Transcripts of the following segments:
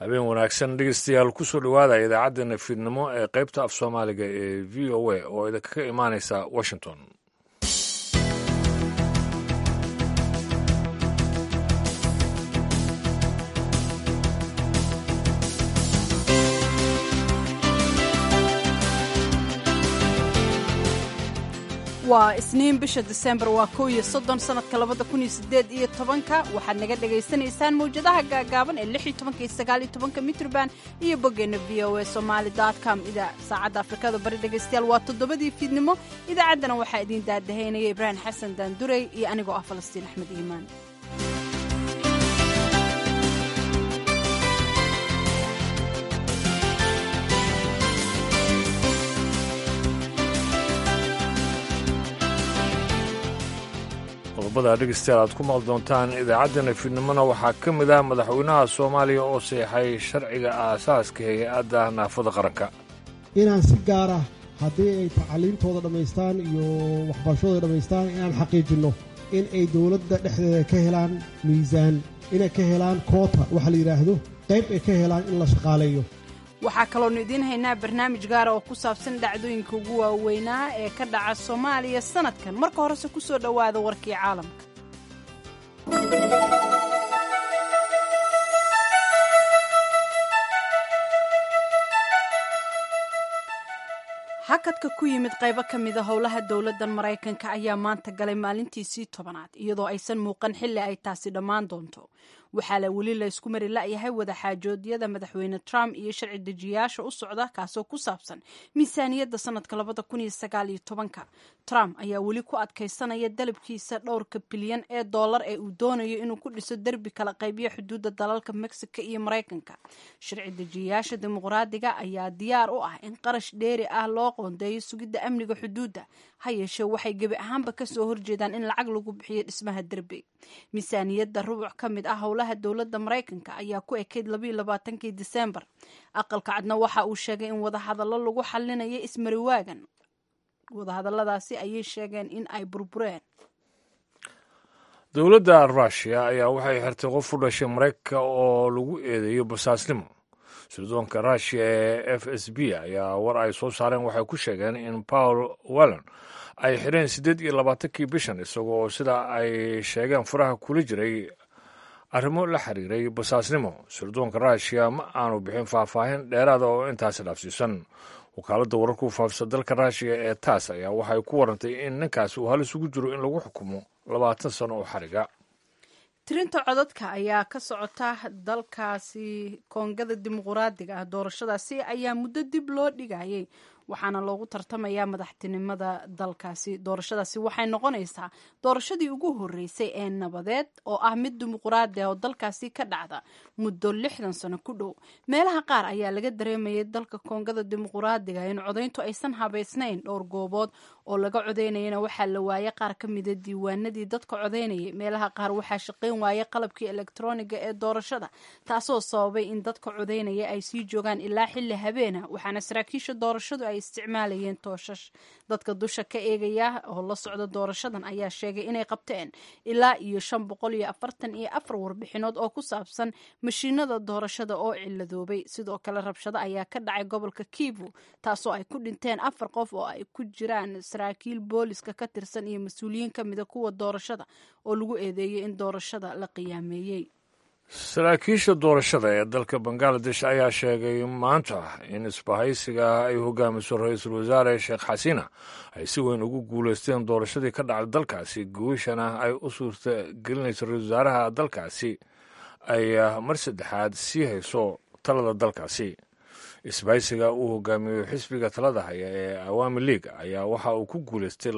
habeen wanaagsan dhegeystayaal kusoo dhowaada idaacaddeenna fiidnimo ee qaybta af soomaaliga ee v o a oo idinkaga imaanaysa washington. waa isniin bisha Diseembar waa 30 sanadka 2018 waxaad naga dhageysanaysaan mawjadaha gaagaaban ee 16 iyo 19 mitrban iyo boggeena voasomali.com saacadda Afrikada bari dhageystayaal waa 7 fiidnimo idaacaddana waxaa idin daadaheynaya Ibrahim Xasan Daandurey iyo anigoo ah Falastiin Axmed Iimaan. qodobada dhegeystayaal aad ku maqli doontaan idaacaddeenna fiidnimona waxaa ka mid ah madaxweynaha Soomaaliya oo saxay sharciga aasaaska hay'adda naafada qaranka inaan si gaar ah haddii ay tacliintooda dhammaystaan iyo waxbarashadooda dhammaystaan inaan xaqiijinno in ay dowladda dhexdeeda ka helaan miisaan inay ka helaan koota waxa la yidhaahdo qayb ay ka helaan in la shaqaaleeyo. waxaa kaloonu idiin haynaa barnaamij gaara oo ku saabsan dhacdooyinka ugu waaweynaa ee ka dhaca Soomaaliya sanadkan. marka horese ku soo dhowaada warkii caalamka. hakadka ku yimid qaybo ka mida howlaha dowladdan Maraykanka ayaa maanta galay maalintiisii 10aad iyadoo aysan muuqan xilli ay taasi dhammaan doonto. waxaa la weli la isku mari la'yahay wadaxaajoodyada madaxweyne Trump iyo sharci dejiyaasha u socda kaasoo ku saabsan miisaaniyadda sanadka 2019. Trump ayaa weli ku adkaysanaya dalabkiisa dhowrka bilyan ee dollar ee uu doonayo inuu ku dhiso derbi kala qaybiyo xuduudda dalalka Mexico iyo Maraykanka. sharci dejiyaasha dimuqraadiga ayaa diyaar u ah in qarash dheeri ah loo qoondeeyo sugidda amniga xuduudda, ha yeeshee waxay gebi ahaanba kasoo horjeedaan in lacag lagu bixiyo dhismaha derbi. miisaaniyadda rubuc ka mid ah howlaha dowladda Maraykanka ayaa ku ekeyd 22 Diseembar. aqalka cadna waxa uu sheegay in wadahadallo lagu xalinayo ismariwaagan. wadahadalladaasi ayay sheegeen in ay burbureen. dowladda Ruushia ayaa waxay xirtay qof u dhashay Maraykanka oo lagu eedeeyo basaasnimo. sirdoonka Ruushia ee FSB ayaa war ay soo saareen waxay ku sheegeen in Paul Whelan ay xireen 28 bishan isagoo sida ay sheegeen furaha kula jiray arrimo la xiriiray basaasnimo. sirdoonka Ruushia ma aanu bixin faahfaahin dheeraad oo intaasi dhaafsiisan. wakaaladda wararka u faafisa dalka Ruushia ee TASS ayaa waxay ku warantay in ninkaasi uu halis ugu jiro in lagu xukumo 20 sano oo xariga. tirinta codadka ayaa ka socota dalkaasi Koongada Dimuqraadiga ah. doorashadaasi ayaa muddo dib loo dhigayay waxaana loogu tartamayaa madaxtinimada dalkaasi. doorashadaasi waxay noqonaysaa doorashadii ugu horeysay ee nabadeed oo ah mid dimuqraadi ah oo dalkaasi ka dhacda muddo 60 sano ku dhow. meelaha qaar ayaa laga dareemayay dalka Koongada Dimuqraadiga in codayntu aysan habaysnayn. dhowr goobood oo laga codaynayana waxaa la waayay qaar ka mida diiwaanadii dadka codaynayay. meelaha qaar waxaa shaqayn waayay qalabkii elektarooniga ee doorashada, taasoo sababay in dadka codaynaya ay sii joogaan ilaa xilli habeena. waxaana saraakiisha doorashadu ay isticmaalayeen tooshash. dadka dusha ka eegaya oo la socda doorashadan ayaa sheegay inay qabteen ilaa iyo 544 warbixinood oo ku saabsan mashiinada doorashada oo ciladoobay. sidoo kale rabshado ayaa ka dhacay gobolka Kivu taasoo ay ku dhinteen 4 qof oo ay ku jiraan saraakiil booliska ka tirsan iyo mas'uuliyiin ka mid ah kuwa doorashada oo lagu eedeeyay in doorashada la qiyaameeyay. saraakiisha doorashada ee dalka Bangladesh ayaa sheegay maanta in isbahaysiga ay hogaamiso ra'iisul wasaare Sheekh Xasiina ay si weyn ugu guuleysteen doorashadii ka dhacday dalkaasi. guushana ay u suurta gelinayso ra'iisul wasaaraha dalkaasi ay mar saddexaad sii hayso talada dalkaasi. isbahaysiga uu hogaamiyo xisbiga talada haya ee Awami League ayaa waxa uu ku guuleystay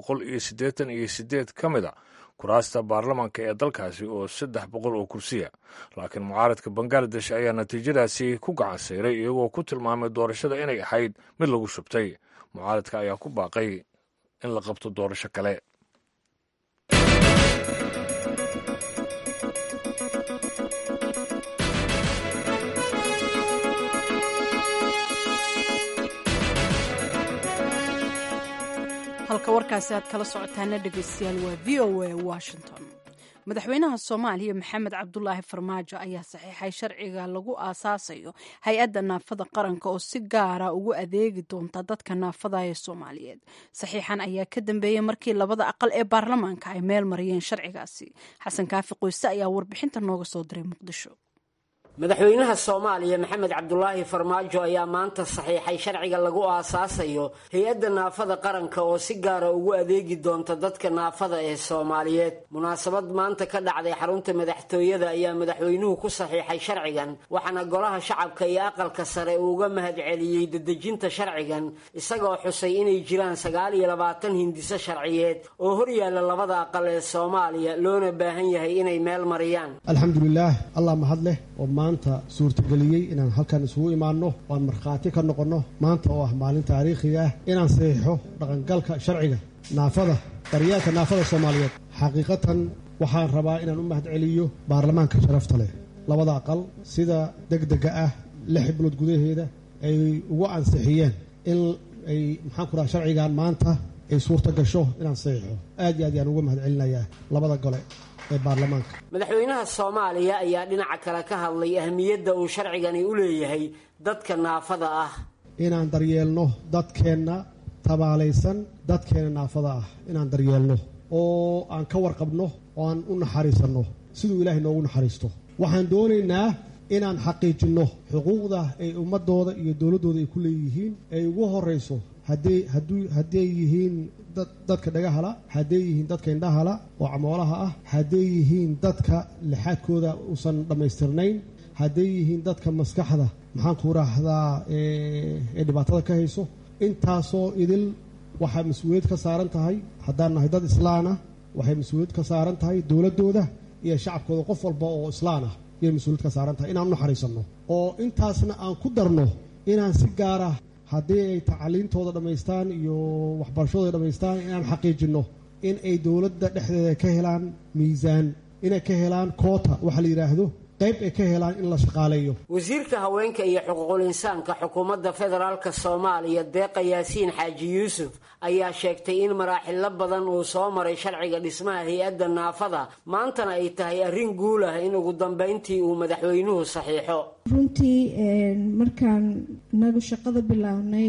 288 ka mid ah kuraasta baarlamaanka ee dalkaasi oo 300 oo kursiya. laakiin mucaaradka Bangladesh ayaa natiijadaasi ku gacan sayray iyagoo ku tilmaamay doorashada inay ahayd mid lagu shubtay. mucaaradka ayaa ku baaqay in la qabto doorasho kale. halka warkaasi aad kala socotaana dhegeystayaal waa VOA Washington. madaxweynaha Soomaaliya Maxamed Cabdullaahi Farmaajo ayaa saxiixay sharciga lagu aasaasayo hay-adda naafada qaranka oo si gaara ugu adeegi doonta dadka naafada ee Soomaaliyeed. Saxiixan ayaa ka dambeeyay markii labada aqal ee baarlamaanka ay meel mariyeen sharcigaasi. Xasan Kaafi Qoyste ayaa warbixinta nooga soo diray Muqdisho. madaxweynaha Soomaaliya Maxamed Cabdullaahi Farmaajo ayaa maanta saxiixay sharciga lagu aasaasayo hay-adda naafada qaranka oo si gaar ah ugu adeegi doonta dadka naafada ee Soomaaliyeed. Munaasabad maanta ka dhacday xarunta madaxtooyada ayaa madaxweynuhu ku saxiixay sharcigan, waxaana golaha shacabka iyo aqalka sare uga mahadceliyay dadejinta sharcigan, isagoo xusay inay jiraan 29 hindiso sharciyeed oo hor yaalla labada aqal ee Soomaaliya loona baahan yahay inay meel mariyaan. alxamdulillaah allah mahad leh oo maanta suurtageliyey inaan halkan isugu imaanno waan markhaati ka noqonno maanta oo ah maalin taariikhiga ah inaan saxiixo dhaqangalka sharciga naafada daryeelka naafada Soomaaliyeed. xaqiiqatan waxaan rabaa inaan u mahadceliyo baarlamaanka sharafta leh labada aqal sida degdega ah 6 bilood gudaheeda ay ugu ansixiyeen in ay maxaan ku rahaa sharcigan maanta ay suurta gasho inaan saxiixo. aad iyo aad ayaan uga mahadcelinayaa labada gole ee baarlamaanka. madaxweynaha Soomaaliya ayaa dhinaca kale ka hadlay ahmiyadda uu sharcigani u leeyahay dadka naafada ah. inaan daryeelno dadkeena tabaalaysan, dadkeena naafada ah inaan daryeelno oo aan ka warqabno oo aan u naxariisanno siduu Ilaahay noogu naxariisto. waxaan doonaynaa inaan xaqiijinno xuquuqda ay ummadooda iyo dowladooda ay ku leeyihiin ay ugu horeyso hadday yihiin dadka dhagahala, hadday yihiin dadka indhahala oo camoolaha ah, hadday yihiin dadka lixaadkooda uusan dhammaystirnayn, hadday yihiin dadka maskaxda maxaan ku raahdaa ee dhibaatada ka hayso. intaasoo idil waxay mas-uuliyad ka saaran tahay haddaan nahay dad islaan ah, waxay mas-uuliyad ka saaran tahay dowladooda iyo shacabkooda. qof walba oo islaan ah ayay mas-uuliyad ka saaran tahay inaan u naxariisanno oo intaasna aan ku darno inaan si gaar ah haddii ay tacliintooda dhammaystaan iyo waxbarashadooda dhammaystaan inaan xaqiijinno in ay dowladda dhexdeeda ka helaan miisaan, inay ka helaan koota waxa la yidhaahdo qayb ay ka helaan in la shaqaaleeyo. wasiirka haweenka iyo xuquuqul insaanka xukuumadda federaalka Soomaaliya Deeqa Yaasiin Xaaji Yuusuf ayaa sheegtay in maraaxilo badan uu soo maray sharciga dhismaha hay-adda naafada, maantana ay tahay arrin guul ah in ugu dambeyntii uu madaxweynuhu saxiixo. runtii markaan nagu shaqada bilownay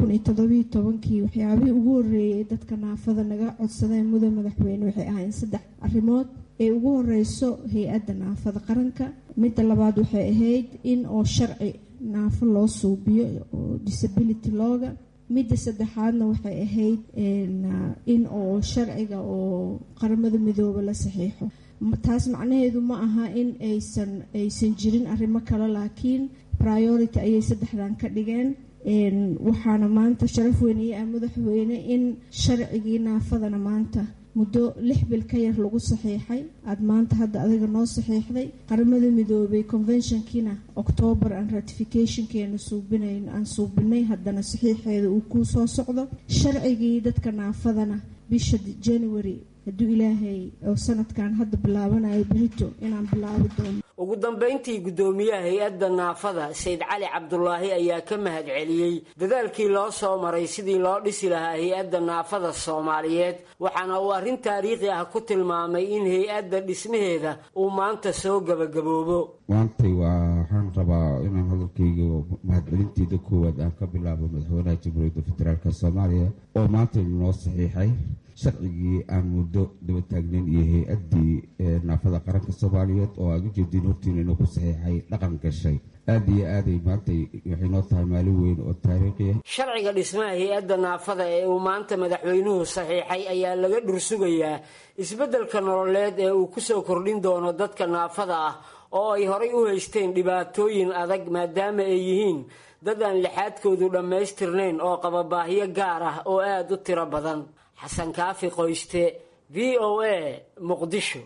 2017 waxyaabihii ugu horeeyay dadka naafada naga codsadeen mudan madaxweyne waxay ahaayeen 3 arrimood. ee ugu horeyso hay-adda naafada qaranka, midda labaad waxay ahayd in oo sharci naafo loo suubiyo oo disability looga, midda saddexaadna waxay ahayd in oo sharciga oo qaramada midooba la saxiixo. taas macnaheedu ma aha in aysan jirin arrimo kale, laakiin priority ayay 3dan ka dhigeen. waxaana maanta sharaf weynaya madaxweyne in sharcigii naafadana maanta muddo 6 bil ka yar lagu saxiixay. aad maanta hadda adiga noo saxiixday qaramada midoobay conventionkiina October and ratificationkeena aan suubinay, haddana saxiixeeda uu ku soo socdo. sharcigii dadka naafadana bisha January hadduu Ilaahay oo sanadkan hadda bilaabanayo berito inaan bilaabi doono. ugu dambeyntii gudoomiyaha hay-adda naafada Sayd Cali Cabdullaahi ayaa ka mahadceliyey dadaalkii loo soo maray sidii loo dhisi lahaa hay-adda naafada Soomaaliyeed, waxaana uu arrin taariikhi ah ku tilmaamay in hay-adda dhismaheeda uu maanta soo gabagaboobo. maantay waxaan rabaa inaan hadalkayga mahadcelinteeda koowaad aan ka bilaabo madaxweynaha jamhuuriyadda federaalka Soomaaliya oo maanta noo saxiixay sharcigii aan muddo daba taagnayn iyo hay-addii naafada qaranka Soomaaliyeed oo aan u jeedin hortiina inuu ku saxiixay dhaqan gashay. aad iyo aaday maanta waxay noo tahay maalin weyn oo taariikhi ah. sharciga dhismaha hay-adda naafada ee uu maanta madaxweynuhu saxiixay ayaa laga dhursugayaa isbeddelka nololeed ee uu ku soo kordhin doono dadka naafada ah oo ay horay u haysteen dhibaatooyin adag maadaama ay yihiin dad aan lixaadkoodu dhammaystirnayn oo qaba baahiyo gaar ah oo aad u tiro badan. Xasan Kaafi Qoyste, VOA, Muqdisho.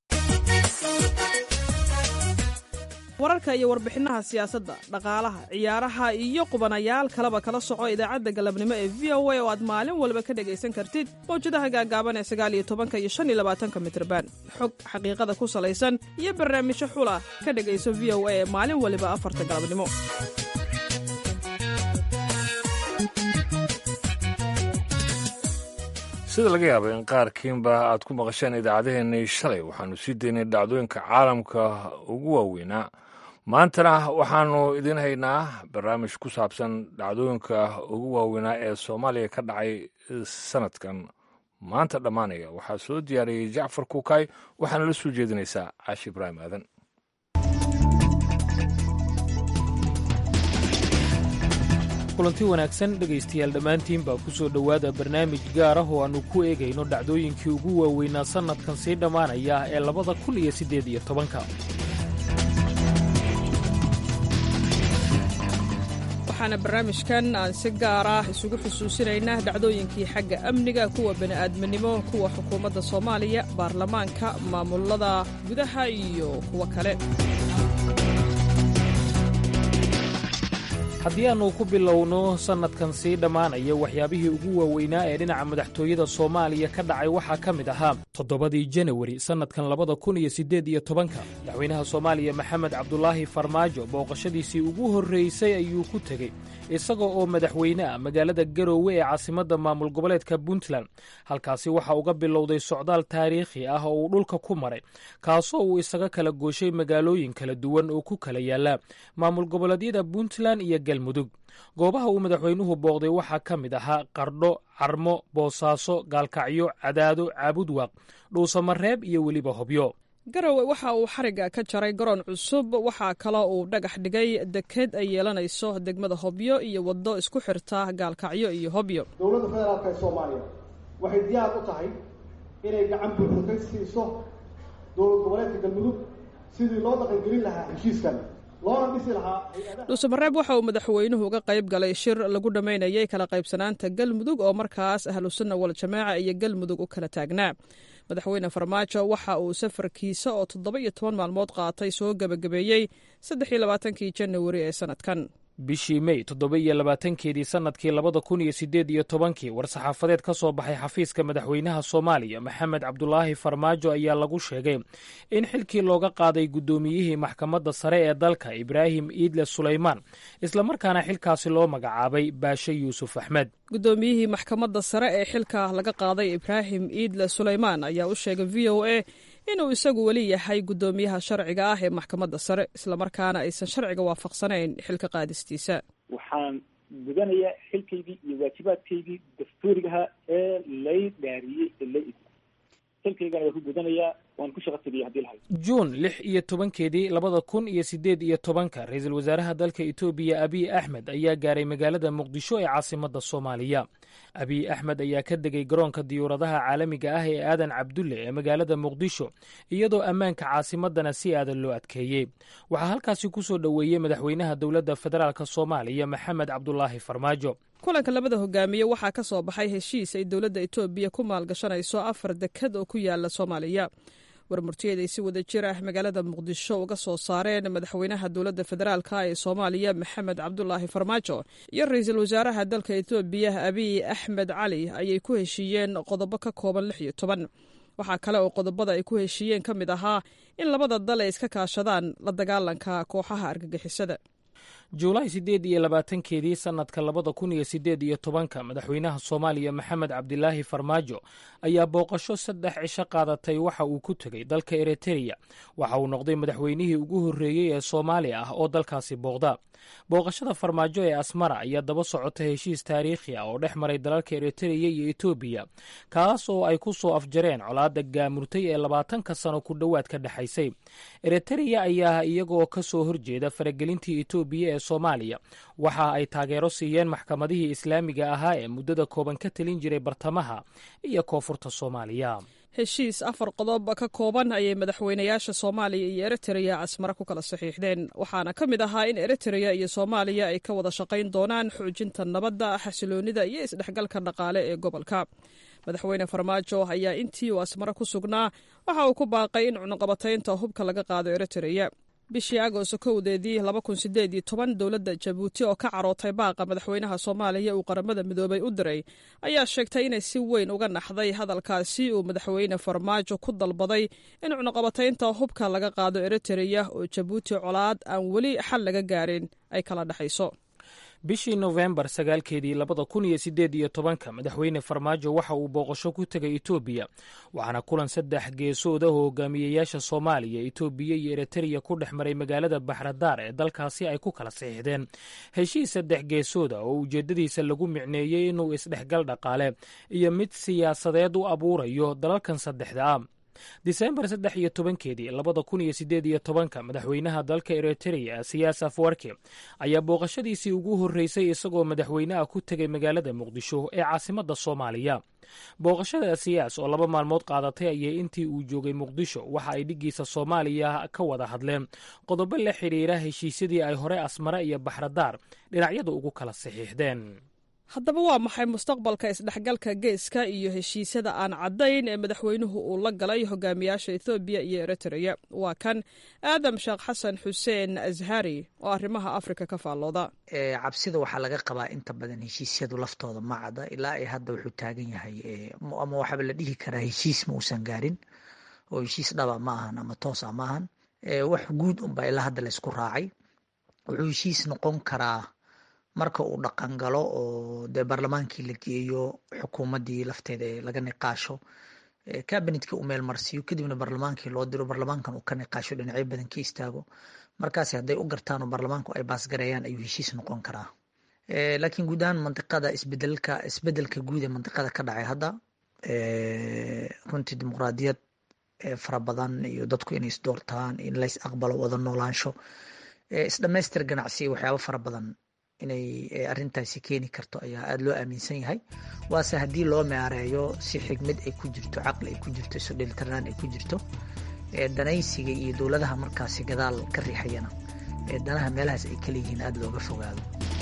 wararka iyo warbixinaha siyaasadda, dhaqaalaha, ciyaaraha iyo qubanayaal kaleba kala soco idaacadda galabnimo ee VOA oo aad maalin walba ka dhagaysan kartid mawjadaha gaagaaban ee 19 iyo 25 mitirban. xog xaqiiqada ku salaysan iyo barnaamijyo xula ka dhagayso VOA ee maalin waliba 4 galabnimo. sida laga yaaba in qaarkiinba aad ku maqasheen idaacadeheennii shalay waxaanu sii daynay dhacdooyinka caalamka ugu waaweynaa maantana waxaanu idin haynaa barnaamij ku saabsan dhacdooyinka ugu waaweynaa ee soomaaliya ka dhacay sanadkan maanta dhammaanaya. waxaa soo diyaariyey jacfar kuukay waxaana la soo jeedinaysaa caashi ibraahim aadan. kulanti wanaagsan dhegaystayaal dhammaantiin baa ku soo dhowaada barnaamij gaar ah oo aannu ku eegayno dhacdooyinkii ugu waaweynaa sannadkan sii dhammaanaya ee 2018. waxaana barnaamijkan aan si gaar ah isugu xusuusinaynaa dhacdooyinkii xagga amniga, kuwa bini'aadminimo, kuwa xukuumadda soomaaliya, baarlamaanka, maamulada gudaha iyo kuwo kale. haddii aannu ku bilowno sannadkan sii dhammaanaya waxyaabihii ugu waaweynaa ee dhinaca madaxtooyada soomaaliya ka dhacay waxaa ka mid ahaa 7 janawari sannadkan 2018 madaxweynaha soomaaliya maxamed cabdulaahi farmaajo booqashadiisii ugu horraysay ayuu ku tegey isagoo oo madaxweyneah magaalada garoowe ee caasimadda maamul goboleedka puntland. halkaasi waxa uga bilowday socdaal taariikhi ah oo uu dhulka ku maray, kaasoo uu isaga kala gooshay magaalooyin kala duwan oo ku kala yaalla maamul goboleedyada puntland iyo galmudug. goobaha uu madaxweynuhu booqday waxaa ka mid ahaa qardho, carmo, boosaaso, gaalkacyo, cadaado, caabudwaaq, dhuusamareeb iyo weliba hobyo. garowe waxa uu xarigga ka jaray garoon cusub. waxaa kaloo uu dhagax dhigay deked ay yeelanayso degmada hobyo iyo waddo isku xirta gaalkacyo iyo hobyo. dowladda federaalka ee soomaaliya waxay diyaar u tahay inay gacan buuxda ka siiso dowlad goboleedka galmudug sidii loo dhaqangelin lahaa heshiiskan loona dhisi lahaa. dhuusamareeb waxa uu madaxweynuhu uga qayb galay shir lagu dhammaynayay kala qaybsanaanta galmudug oo markaas ahlusunna waljamaaca iyo galmudug u kala taagnaa. madaxweyne farmaajo waxa uu safarkiisa oo 17 maalmood qaatay soo gebagabeeyey 23 janawari ee sannadkan. bishii May 27keedii sannadkii 2018 war-saxaafadeed ka soo baxay xafiiska madaxweynaha Soomaaliya Maxamed Cabdulaahi Farmaajo ayaa lagu sheegay in xilkii looga qaaday gudoomiyihii maxkamadda sare ee dalka Ibraahim Iidle Suleymaan, isla markaana xilkaasi loo magacaabay Baashe Yuusuf Axmed. gudoomiyihii maxkamadda sare ee xilka laga qaaday Ibraahim Iidle Suleymaan ayaa u sheegay VOA inuu isagu weli yahay gudoomiyaha sharciga ah ee maxkamadda sare, isla markaana aysan sharciga waafaqsanayn xilka qaadistiisa. waxaan gudanayaa xilkaygii iyo waajibaadkaygii dastuurigaha ee lay dhaariyey xilkaygana waa ku gudanayaa, waan ku shaqo tegaya haddii lahayd. juun 16 2018 ra-iisul wasaaraha dalka Itoobiya Abiy Axmed ayaa gaaray magaalada Muqdisho ee caasimadda Soomaaliya. Abiy Axmed ayaa ka degay garoonka diyuuradaha caalamiga ah ee Aadan Cabdulle ee magaalada Muqdisho, iyadoo ammaanka caasimaddana si aadan loo adkeeyey. waxaa halkaasi ku soo dhoweeyey madaxweynaha dowladda federaalk Soomaaliya Maxamed Cabdulaahi Farmaajo. kulanka labada hogaamiye waxaa ka soo baxay heshiis ay dowladda Itoobiya ku maalgashanayso 4 deked oo ku yaala Soomaaliya. warmurtiyeed ay si wada jir ah magaalada Muqdisho uga soo saareen madaxweynaha dowladda federaalka ee Soomaaliya Maxamed Cabdulaahi Farmaajo iyo ra'iisul wasaaraha dalka Itoobiya Abiy Axmed Cali ayay ku heshiiyeen qodobo ka kooban 16. waxaa kale oo qodobada ay ku heshiiyeen ka mid ahaa in labada dal ay iska kaashadaan la dagaalanka kooxaha argagixisada. juulaay 28keedii sannadka 2018 madaxweynaha Soomaaliya Maxamed Cabdilaahi Farmaajo ayaa booqasho 3 cisho qaadatay waxa uu ku tegey dalka Eritrea. waxa uu noqday madaxweynihii ugu horreeyey ee Soomaali ah oo dalkaasi booqda. booqashada Farmaajo ee Asmara ayaa daba socota heshiis taariikhi ah oo dhex maray dalalka Eritrea iyo Itoobiya, kaas oo ay ku soo afjareen colaadda gaamurtay ee 20 sano ku dhowaad ka dhaxaysay. Eritrea ayaa iyagoo ka soo horjeeda faragelintii Itoobiya ee Soomaaliya waxa ay taageero siiyeen maxkamadihii islaamiga ahaa ee muddada kooban ka talin jiray bartamaha iyo koonfurta Soomaaliya. heshiis 4 qodob ka kooban ayay madaxweynayaasha Soomaaliya iyo Eritrea Asmara ku kala saxiixdeen, waxaana ka mid ahaa in Eritrea iyo Soomaaliya ay ka wada shaqayn doonaan xoojinta nabadda, xasiloonida iyo isdhexgalka dhaqaale ee gobolka. madaxweyne Farmaajo ayaa intii uu Asmara ku sugnaa waxa uu ku baaqay in cunaqabataynta hubka laga qaado Eritrea. bishii Agoosto 2018 dowladda Jabuuti oo ka carootay baaqa madaxweynaha Soomaaliya uu qaramada midoobay u diray ayaa sheegtay inay si weyn uga naxday hadalkaasi uu madaxweyne Farmaajo ku dalbaday in cunaqabataynta hubka laga qaado Eritrea oo Jabuuti colaad aan weli xal laga gaarin ay kala dhaxayso. bishii Novembar 9keedii 2018 madaxweyne Farmaajo waxa uu booqasho ku tagay Itoobiya waxaana kulan 3 geesood ah oo hogaamiyayaasha Soomaaliya, Itoobiya iyo Eritrea ku dhex maray magaalada Baxradaar ee dalkaasi ay ku kala saxiixdeen heshiis 3 geesood ah oo ujeedadiisa lagu micneeyay inuu isdhexgal dhaqaale iyo mid siyaasadeed u abuurayo dalalkan saddexda ah. Diseembar 13keedii 2018 madaxweynaha dalka Eritrea Siyaas Afwerki ayaa booqashadiisii ugu horeysay isagoo madaxweynaha ku tagay magaalada Muqdisho ee caasimadda Soomaaliya. Booqashada Siyaas oo 2 maalmood qaadatay ayay intii uu joogay Muqdisho waxa ay dhigiisa Soomaaliya ka wada hadleen qodobo la xiriira heshiisyadii ay hore Asmara iyo Baxradaar dhinacyada ugu kala saxiixdeen. haddaba waa maxay mustaqbalka isdhexgalka geeska iyo heshiisyada aan caddayn ee madaxweynuhu uu la galay hogaamiyaasha Ethiopia iyo Eritrea? waa kan Aadam Sheekh Xasan Xuseen Azhari oo arrimaha Afrika ka faallooda. cabsida waxaa laga qabaa inta badan heshiisyadu laftooda ma cadda ilaa ay hadda wuxuu taagan yahay ama waxaaba la dhihi karaa heshiis ma uusan gaarin oo heshiis dhaba ma ahan ama toos ma ahan wax guud unbaa ilaa hadda la isku raacay. wuxuu heshiis noqon karaa marka uu dhaqan galo oo de baarlamaankii la geeyo xukuumadii lafteeda ee laga niqaasho cabinetka uu meel marsiyo kadibna baarlamaankii loo diro baarlamaankan uu ka niqaasho dhinacyo badan ka istaago markaas hadday u gartaan oo baarlamaanku ay baasgareeyaan ayuu heshiis noqon karaa. laakiin guud ahaan mantiqada isbedelka guud ee mantiqada ka dhacay hadda runtii dimuqraadiyad fara badan iyo dadku inay isdoortaan in lays aqbalo wada noolaansho isdhamaystir ganacsi waxyaabo fara badan inay arrintaasi keeni karto ayaa aada loo aaminsan yahay. waase haddii loo maareeyo si xigmad ay ku jirto, caqli ay ku jirto, isu dheelitirnaan ay ku jirto, danaysiga iyo dowladaha markaasi gadaal ka riixayana danaha meelahaas ay kala yihiin aada looga fogaado.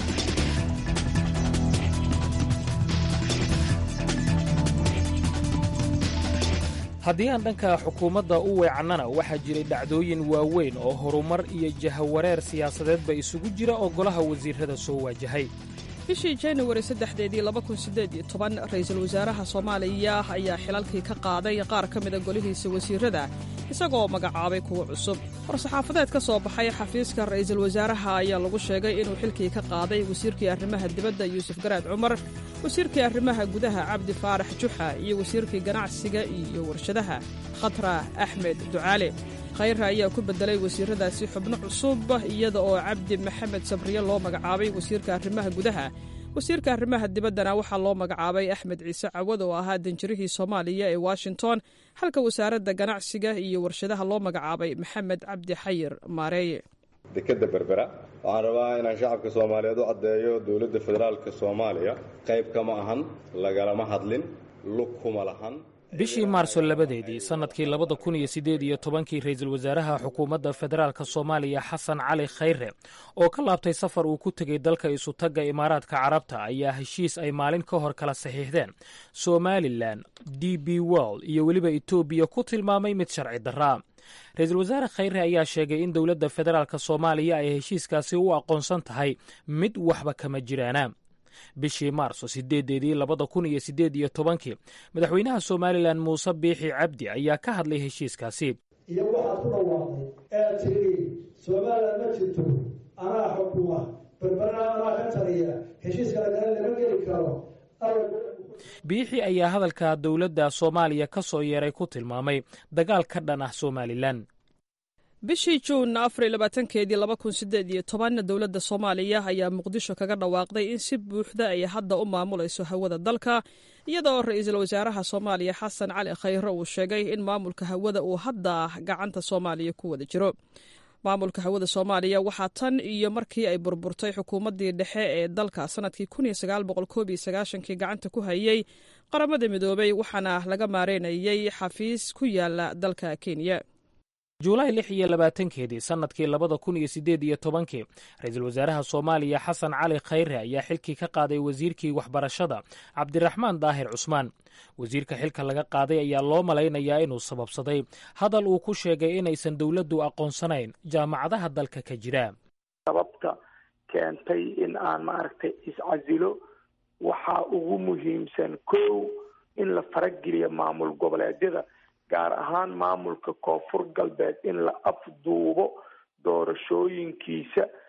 haddii aan dhanka xukuumadda u weecannana waxaa jiray dhacdooyin waaweyn oo horumar iyo jahawareer siyaasadeedba isugu jira oo golaha wasiirrada soo waajahay. bishii January 3, 2018 ra'iisul wasaaraha Soomaaliya ayaa xilalkii ka qaaday qaar ka mid ah golihiisa wasiirrada isagoo magacaabay kuwa cusub. war-saxaafadeed ka soo baxay xafiiska ra'iisul wasaaraha ayaa lagu sheegay inuu xilkii ka qaaday wasiirkii arrimaha dibadda Yuusuf Garaad Cumar, wasiirkii arrimaha gudaha Cabdi Faarax Juxa iyo wasiirkii ganacsiga iyo warshadaha Khatra Axmed Ducaale. khayra ayaa ku bedelay wasiirradaasi xubno cusub iyada oo Cabdi Maxamed Sabriye loo magacaabay wasiirka arrimaha gudaha. wasiirka arrimaha dibaddana waxaa loo magacaabay Axmed Ciise Cawad oo ahaa danjirihii Soomaaliya ee Washington, halka wasaaradda ganacsiga iyo warshadaha loo magacaabay Maxamed Cabdi Xayir Maareeye. dekeda berbera waxaan rabaa inaan shacabka Soomaaliyeed u caddeeyo dowladda federaalka Soomaaliya qayb kama ahan, lagalama hadlin, lug kuma lahan. bishii Maarso 2 sanadkii 2018 ra'iisul wasaaraha xukuumadda federaalka Soomaaliya Xasan Cali Khayre oo ka laabtay safar uu ku tagay dalka isu tagga Imaaraadka Carabta ayaa heshiis ay maalin ka hor kala saxiixdeen Somaliland, DP World iyo weliba Itoobiya ku tilmaamay mid sharci darra. ra'iisul wasaare Khayre ayaa sheegay in dowladda federaalka Soomaaliya ay heshiiskaasi u aqoonsan tahay mid waxba kama jiraana. bishii Maarso 8, 2018 madaxweynaha Somaliland Muuse Biixi Cabdi ayaa ka hadlay heshiiskaasi. iyo waxaad ku dhawaaqday ee tiri Somaliland ma jirto, anaa xukuma, berbera anaa ka taliya, heshiiska lagala geli karo. Biixi ayaa hadalka dowladda Soomaaliya ka soo yeeray ku tilmaamay dagaal ka dhan ah Somaliland. bishii Juun 24, 2018 dowladda Soomaaliya ayaa Muqdisho kaga dhawaaqday in si buuxda ay hadda u maamulayso hawada dalka, iyadoo ra'iisul wasaaraha Soomaaliya Xasan Cali Khayre uu sheegay in maamulka hawada uu hadda gacanta Soomaaliya ku wada jiro. maamulka hawada Soomaaliya waxaa tan iyo markii ay burburtay xukuumaddii dhexe ee dalka sanadkii 1991 gacanta ku hayay qaramada midoobay, waxaana laga maareynayay xafiis ku yaala dalka Kenya. Juulaay 26 sanadkii 2018 ra'iisul wasaaraha Soomaaliya Xasan Cali Khayre ayaa xilkii ka qaaday wasiirkii waxbarashada Cabdiraxmaan Daahir Cusmaan. wasiirka xilka laga qaaday ayaa loo malaynayaa inuu sababsaday hadal uu ku sheegay inaysan dowladdu aqoonsanayn jaamacadaha dalka ka jira. sababta keentay in aan iscasilo waxaa ugu muhiimsan kow in la farageliyo maamul goboleedyada, gaar ahaan maamulka koonfur galbeed in la afduubo doorashooyinkiisa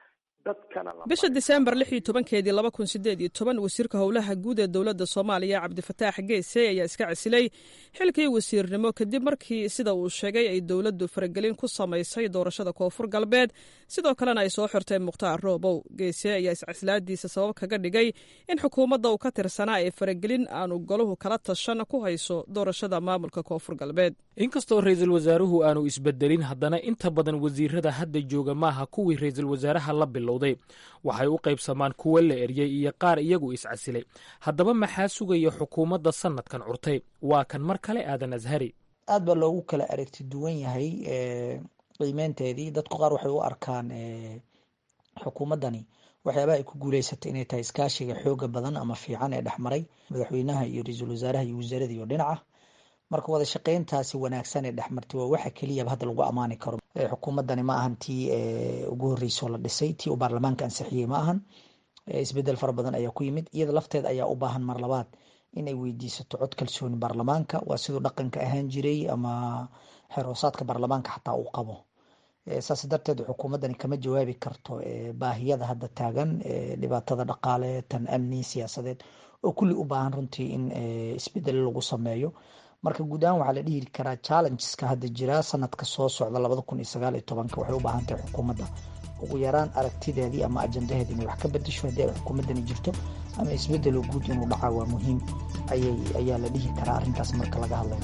dadkana bisha Diseembar 16keedii 2018 wasiirka howlaha guud ee dowladda Soomaaliya Cabdifataax Geese ayaa iska casilay xilkii wasiirnimo kadib markii sida uu sheegay ay dowladdu faragelin ku samaysay doorashada Koonfur Galbeed sidoo kalena ay soo xirtay Mukhtaar Roobow. Geese ayaa iscasilaadiisa sabab kaga dhigay in xukuumadda uu ka tirsanaa ee faragelin aanu goluhu kala tashan ku hayso doorashada maamulka Koonfur Galbeed. inkastoo ra'iisul wasaaruhu aanu isbedelin haddana inta badan wasiirada hadda jooga maaha kuwii ra'iisul wasaaraha la bilowday waxay u qaybsamaan kuwa la eryay iyo qaar iyagu iscasilay. haddaba maxaa sugaya xukuumadda sanadkan curtay? waa kan mar kale Aadan Ashari. aad baa loogu kala aragti duwan yahay qiimeynteedii. dadku qaar waxay u arkaan xukuumaddani waxyaabaha ay ku guuleysatay inay tahay iskaashiga xooga badan ama fiican ee dhexmaray madaxweynaha iyo ra'iisul wasaaraha iyo wasaaradda iyo dhinaca. marka wada shaqeyntaasi wanaagsan ee dhexmartay waa waxa kaliya hadda lagu amaani karo. xukuumaddani ma ahan tii ugu horreysay oo la dhisay, tii uu baarlamaanka ansixiyey ma ahan. isbedel fara badan ayaa ku yimid. iyada lafteeda ayaa u baahan mar labaad inay weydiisato cod kalsooni baarlamaanka. waa siduu dhaqanka ahaan jiray ama xeroosaadka baarlamaanka xataa uu qabo. saas darteed xukuumaddani kama jawaabi karto baahiyada hadda taagan, dhibaatada dhaqaale, tan amni, siyaasadeed oo kulli u baahan runtii in isbedel lagu sameeyo. marka guud ahaan waxaa la dhihi karaa challengeska hadda jira sanadka soo socda 2019 waxay u baahan tahay xukuumadda ugu yaraan aragtideedii ama ajandaheedii inay wax ka bedesho haddii ay xukuumaddani jirto ama isbedelo guud inuu dhacaa waa muhiim ayaa la dhihi karaa arrintaas marka laga hadlayo.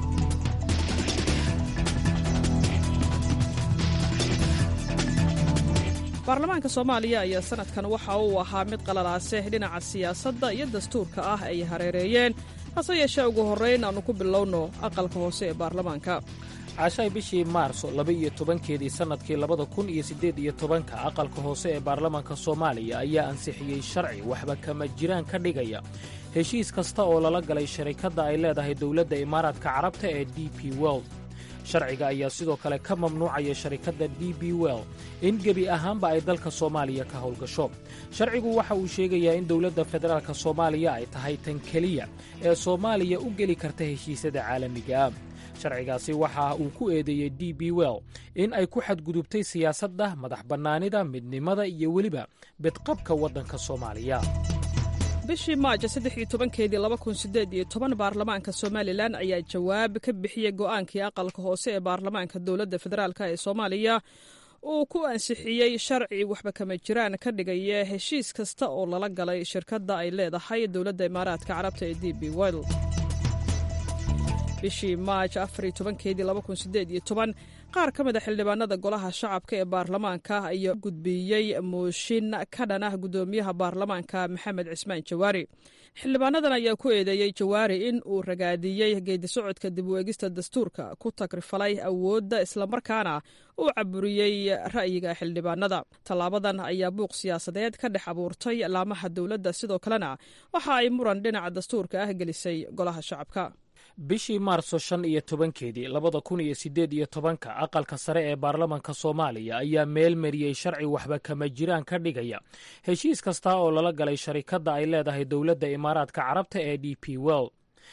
baarlamaanka Soomaaliya ayaa sanadkan waxa uu ahaa mid qalalaasay dhinaca siyaasadda iyo dastuurka ah ay hareereeyeen. hase yeeshee ugu horreyn aanu ku bilowno aqalka hoose ee baarlamaanka. cashay bishii Maarso 12keedii sanadkii 2018 aqalka hoose ee baarlamaanka Soomaaliya ayaa ansixiyey sharci waxba kama jiraan ka dhigaya heshiis kasta oo lala galay shirkadda ay leedahay dowladda Imaaraadka Carabta ee DP World. sharciga ayaa sidoo kale ka mamnuucaya shirkadda DP World in gebi ahaanba ay dalka Soomaaliya ka howlgasho. sharcigu waxa uu sheegayaa in dowladda federaalka Soomaaliya ay tahay tan kaliya ee Soomaaliya u geli karta heshiisyada caalamiga ah. sharcigaasi waxa uu ku eedeeyay DP World in ay ku xadgudubtay siyaasadda madax bannaanida, midnimada iyo weliba bidqabka waddanka Soomaaliya. bishii Maajo 13keedii 2018 baarlamaanka Somaliland ayaa jawaab ka bixiyay go'aankii aqalka hoose ee baarlamaanka dowladda federaalka ee Soomaaliya uu ku ansixiyey sharci waxba kama jiraan ka dhigaya heshiis kasta oo lala galay shirkadda ay leedahay dowladda Imaaraadka Carabta ee DP World. bishii Maajo 14keedii 2018 qaar ka mid ah xildhibaanada golaha shacabka ee baarlamaanka ayaa gudbiyey mooshin ka dhan ah gudoomiyaha baarlamaanka Maxamed Cismaan Jawaari. xildhibaanadan ayaa ku eedeeyey Jawaari in uu ragaadiyey geedi socodka dib u eegista dastuurka, ku takrifalay awoodda islamarkaana uu caburiyey ra'yiga xildhibaanada. tallaabadan ayaa buuq siyaasadeed ka dhex abuurtay laamaha dowladda, sidoo kalena waxa ay muran dhinaca dastuurka ah gelisay golaha shacabka. bishii Maarso 15keedii 2018 aqalka sare ee baarlamaanka Soomaaliya ayaa meel mariyey sharci waxba kama jiraan ka dhigaya heshiis kasta oo lala galay shirkadda ay leedahay dowladda Imaaraadka Carabta ee DP World.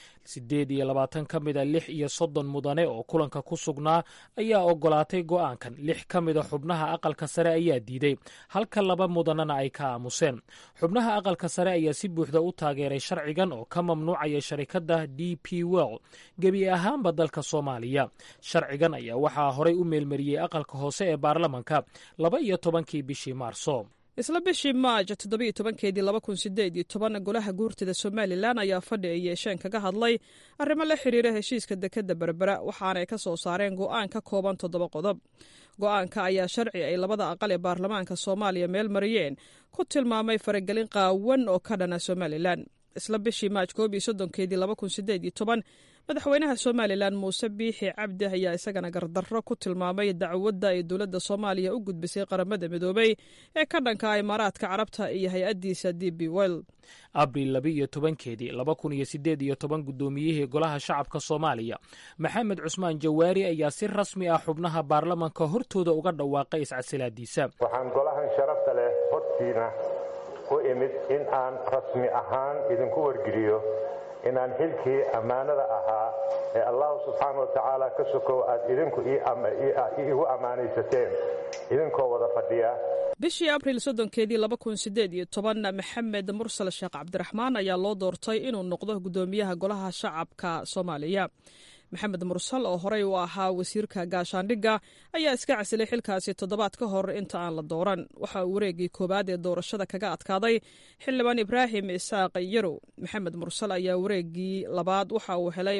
28 ka mid a 36 mudane oo kulanka ku sugnaa ayaa ogolaatay go'aankan. 6 ka mid a xubnaha aqalka sare ayaa diiday, halka 2 mudanana ay ka aamuseen. xubnaha aqalka sare ayaa si buuxda u taageeray sharcigan oo ka mamnuucaya shirkadda DP World gebi ahaanba dalka Soomaaliya. sharcigan ayaa waxaa horay u meelmariyey aqalka hoose ee baarlamaanka 12kii bishii Maarso. isla bishii Maajo 17keedii 2018 golaha guurtida Somaliland ayaa fadhi ay yeesheen kaga hadlay arrimo la xiriira heshiiska dekedda Berbera, waxaana ay ka soo saareen go'aan ka kooban 7 qodob. go'aanka ayaa sharci ay labada aqal ee baarlamaanka Soomaaliya meel mariyeen ku tilmaamay faragelin qaawan oo ka dhana Somaliland. isla bishii Maajo 31keedii 2018 madaxweynaha Somaliland Muuse Biixi Cabdi ayaa isagana gardarro ku tilmaamay dacwadda ay dowladda Soomaaliya u gudbisay qaramada midoobay ee ka dhanka Imaaraadka Carabta iyo hay'adiisa DP World. abriil 12keedii 2018 gudoomiyihii golaha shacabka Soomaaliya Maxamed Cusmaan Jawaari ayaa si rasmi ah xubnaha baarlamaanka hortooda uga dhawaaqay iscasilaadiisa. waxaan golahan sharafta leh hortiina u imid in aan rasmi ahaan idinku wargeliyo inaan xilkii ammaanada ahaa ee Allah subxaanahu wa ta'aala ka sokow aad idinku iigu ammaanaysateen idinkoo wada fadhiya. bishii abriil 30keedii 2018 maxamed mursal sheekh cabdiraxmaan ayaa loo doortay inuu noqdo guddoomiyaha golaha shacabka soomaaliya. maxamed mursal oo horey u ahaa wasiirka gaashaandhigga ayaa iska casilay xilkaasi toddobaad ka hor inta aan la dooran. waxa uu wareegii koowaad ee doorashada kaga adkaaday xildhibaan ibraahim isaaq yarow. maxamed mursal ayaa wareegii labaad waxa uu helay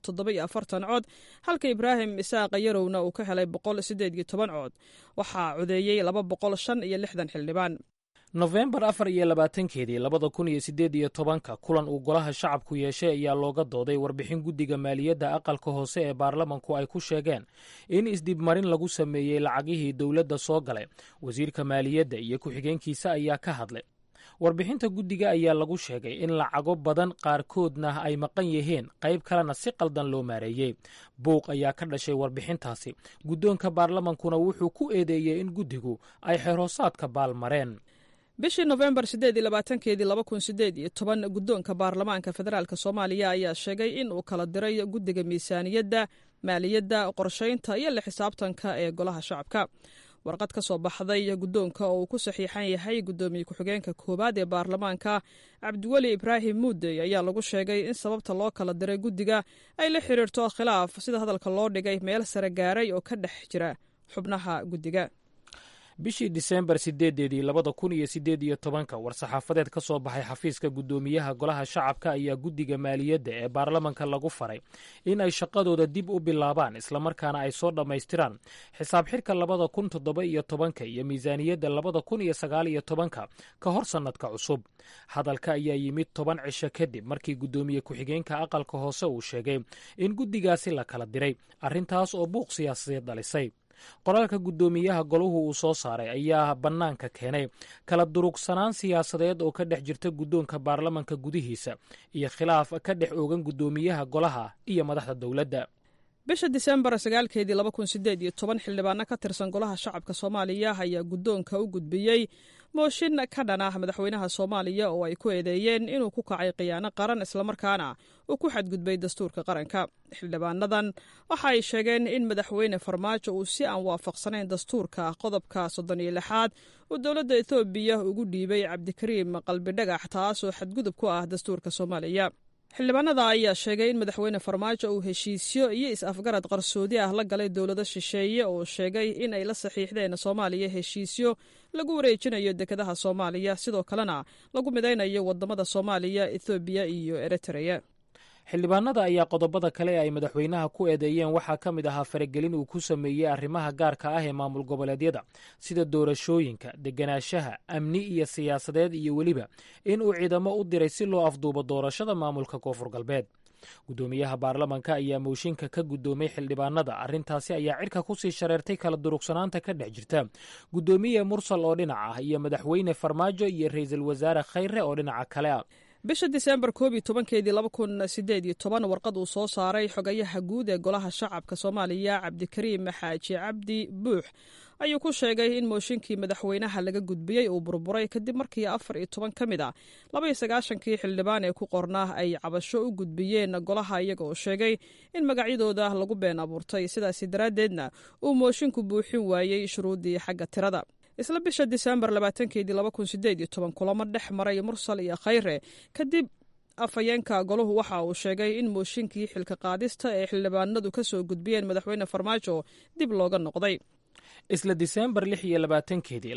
147 cod, halka ibraahim isaaq yarowna uu ka helay 118 cod. waxaa codeeyey 265 xildhibaan. nofembar 24keedii 2018 kulan uu golaha shacabku yeeshay ayaa looga dooday warbixin guddiga maaliyadda aqalka hoose ee baarlamanku ay ku sheegeen in isdibmarin lagu sameeyey lacagihii dowladda soo galay. wasiirka maaliyadda iyo ku-xigeenkiisa ayaa ka hadlay. warbixinta guddiga ayaa lagu sheegay in lacago badan qaarkoodna ay maqan yihiin, qayb kalena si qaldan loo maareeyey. buuq ayaa ka dhashay warbixintaasi. guddoonka baarlamankuna wuxuu ku eedeeyey in guddigu ay xeerhoosaadka baalmareen. bishii nofembar 28keedii 2018 guddoonka baarlamaanka federaalk soomaaliya ayaa sheegay in uu kala diray guddiga miisaaniyadda, maaliyadda, qorshaynta iyo la xisaabtanka ee golaha shacabka. warqad ka soo baxday guddoonka oo uu ku saxiixan yahay guddoomiye ku-xigeenka koowaad ee baarlamaanka cabdiweli ibraahim muudey ayaa lagu sheegay in sababta loo kala diray guddiga ay la xiriirto khilaaf sida hadalka loo dhigay meel sare gaaray oo ka dhex jira xubnaha guddiga. bishii diseembar 8 2018 war-saxaafadeed ka soo baxay xafiiska guddoomiyaha golaha shacabka ayaa guddiga maaliyadda ee baarlamanka lagu faray in ay shaqadooda dib u bilaabaan islamarkaana ay soo dhammaystiraan xisaab xirka 2017 iyo miisaaniyadda 2019 ka hor sannadka cusub. hadalka ayaa yimid 10 cisho kadib markii guddoomiye ku-xigeenka aqalka hoose uu sheegay in guddigaasi la kala diray, arrintaas oo buuq siyaasadeed dhalisay. qoraalka guddoomiyaha goluhu uu soo saaray ayaa bannaanka keenay kala durugsanaan siyaasadeed oo ka dhex jirta guddoonka baarlamanka gudihiisa iyo khilaaf ka dhex oogan guddoomiyaha golaha iyo madaxda dowladda. bisha diseembar 9keedii 2018 xildhibaano ka tirsan golaha shacabka soomaaliya ayaa guddoonka u gudbiyey mooshin ka dhan ah madaxweynaha soomaaliya oo ay ku eedeeyeen inuu ku kacay khiyaano qaran islamarkaana uu ku xadgudbay dastuurka qaranka. xildhibaanadan waxa ay sheegeen in madaxweyne farmaajo uu si aan waafaqsanayn dastuurka qodobka 36aad uu dowladda etoobiya ugu dhiibay cabdikariim qalbidhagax, taasoo xadgudub ku ah dastuurka soomaaliya. xildhibaanada ayaa sheegay in madaxweyne farmaajo uu heshiisyo iyo is-afgarad qarsoodi ah la galay dowlado shisheeye oo sheegay in ay la saxiixdeen soomaaliya heshiisyo lagu wareejinayo dekedaha soomaaliya, sidoo kalena lagu midaynayo wadamada soomaaliya, ethoobiya iyo eritrea. xildhibaanada ayaa qodobada kale ee ay madaxweynaha ku eedeeyeen waxaa ka mid ahaa faragelin uu ku sameeyey arrimaha gaarka ah ee maamul goboleedyada sida doorashooyinka, deganaanshaha, amni iyo siyaasadeed, iyo weliba in uu ciidamo u diray si loo afduubo doorashada maamulka koonfur galbeed. guddoomiyaha baarlamanka ayaa mooshinka ka guddoomay xildhibaanada. arrintaasi ayaa cirka kusii shareertay kala durugsanaanta ka dhex jirta guddoomiye mursal oo dhinac ah iyo madaxweyne farmaajo iyo ra'iisul wasaare khayre oo dhinaca kale ah. bisha diseembar 11keedii 2018 warqad uu soo saaray xogayaha guud ee golaha shacabka soomaaliya cabdikariim xaaji cabdi buux ayuu ku sheegay in mooshinkii madaxweynaha laga gudbiyey uu burburay kadib markii 14 ka mid a 29kii xildhibaan ee ku qornaa ay cabasho u gudbiyeen golaha, iyaga oo sheegay in magacyadooda lagu been abuurtay, sidaasi daraaddeedna uu mooshinku buuxin waayey shuruuddii xagga tirada. isla bisha diseembar 20keedii 2018 kulamo dhex maray mursal iyo khayre kadib afhayeenka goluhu waxa uu sheegay in mooshinkii xilka qaadista ee xildhibaanadu ka soo gudbiyeen madaxweyne farmaajo dib looga noqday. isla diseembar 26keedii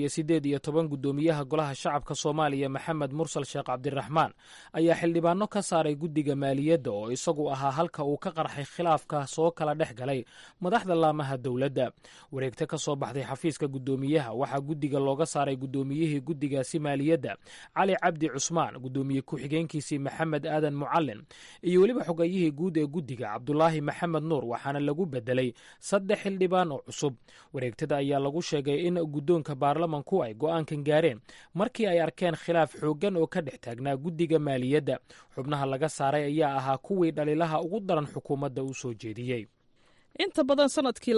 2018 guddoomiyaha golaha shacabka soomaaliya maxamed mursal sheekh cabdiraxmaan ayaa xildhibaano ka saaray guddiga maaliyadda oo isagu ahaa halka uu ka qarxay khilaafka soo kala dhex galay madaxda laamaha dowladda. wareegta ka soo baxday xafiiska guddoomiyaha waxaa guddiga looga saaray guddoomiyihii guddigaasi maaliyadda cali cabdi cusmaan, guddoomiye ku-xigeenkiisii maxamed aadan mucalin iyo weliba xogayihii guud ee guddiga cabdulaahi maxamed nuur, waxaana lagu bedelay 3 xildhibaan oo cusub. wareegtada ayaa lagu sheegay in guddoonka baarlamanku ay go'aankan gaareen markii ay arkeen khilaaf xooggan oo ka dhex taagnaa guddiga maaliyadda. xubnaha laga saaray ayaa ahaa kuwii dhaliilaha ugu daran xukuumadda u soo jeediyey. inta badan sanadkii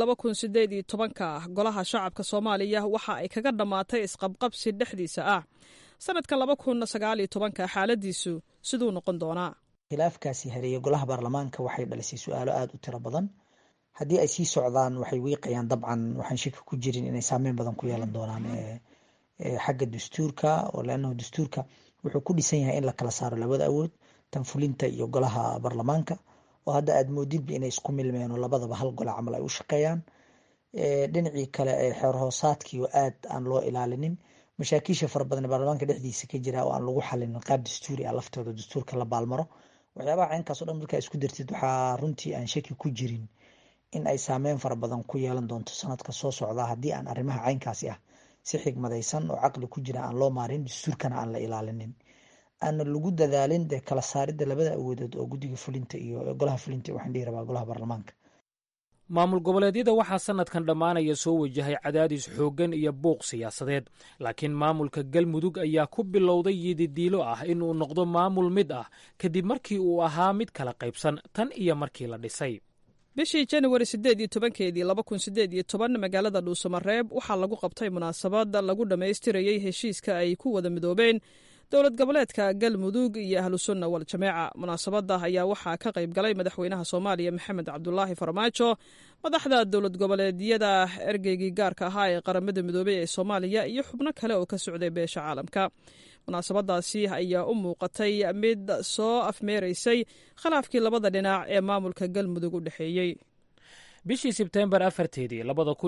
2018 golaha shacabka soomaaliya waxa ay kaga dhammaatay isqabqabsi dhexdiisa ah. sanadkan 2019 xaaladiisu siduu noqon doonaa? khilaafkaasi hareeye golaha baarlamaanka waxay dhalisay su-aalo aada u tiro badan. haddii ay sii socdaan waxay wiiqayaan dabcan waxaan shaki ku jirin inay saameyn badan ku yeelan doonaan xagga dastuurka oo leannahu dastuurka wuxuu ku dhisan yahay in la kala saaro labada awood, tan fulinta iyo golaha baarlamaanka, oo hadda aad moodidba inay isku milmeen oo labadaba hal gole camal ay u shaqeeyaan. Dhinacii kale ee xeer hoosaadkii oo aad aan loo ilaalinin, mashaakiisha fara badan baarlamaanka dhexdiisa ka jira oo aan lagu xalinin qaab dastuuri ah laftooda dastuurka la baalmaro. waxyaabaha caynkaas o dhan markaa isku dartid waxaa runtii aan shaki ku jirin in ay saameyn fara badan ku yeelan doonto sanadka soo socda haddii aan arrimaha caynkaasi ah si xigmadaysan oo caqli ku jira aan loo maarin, dastuurkana aan la ilaalinin, aana lagu dadaalin dee kala saaridda labada awoodood oo guddiga fulinta iyo golaha fulinta, waxaan dhihi rabaa golaha baarlamaanka. maamul goboleedyada waxaa sanadkan dhammaanaya soo wajahay cadaadis xooggan iyo buuq siyaasadeed, laakiin maamulka galmudug ayaa ku bilowday yididiilo ah inuu noqdo maamul mid ah kadib markii uu ahaa mid kala qaybsan tan iyo markii la dhisay. bishii January 18 2018 magaalada Dhuusamareeb waxaa lagu qabtay munaasabad lagu dhammaystirayay heshiiska ay ku wada midoobeen dowlad goboleedka galmudug iyo ahlu sunna wal jameeca. munaasabada ayaa waxaa ka qayb galay madaxweynaha Soomaaliya Maxamed Cabdullaahi Farmaajo, madaxda dowlad goboleedyada ergeygii gaarka ahaa ee qaramada midoobay ee Soomaaliya iyo xubno kale oo ka socday beesha caalamka. munaasabadaasi ayaa u muuqatay mid soo afmeeraysay khilaafkii labada dhinac ee maamulka galmudug u dhexeeyey. bishii Sebteembar 4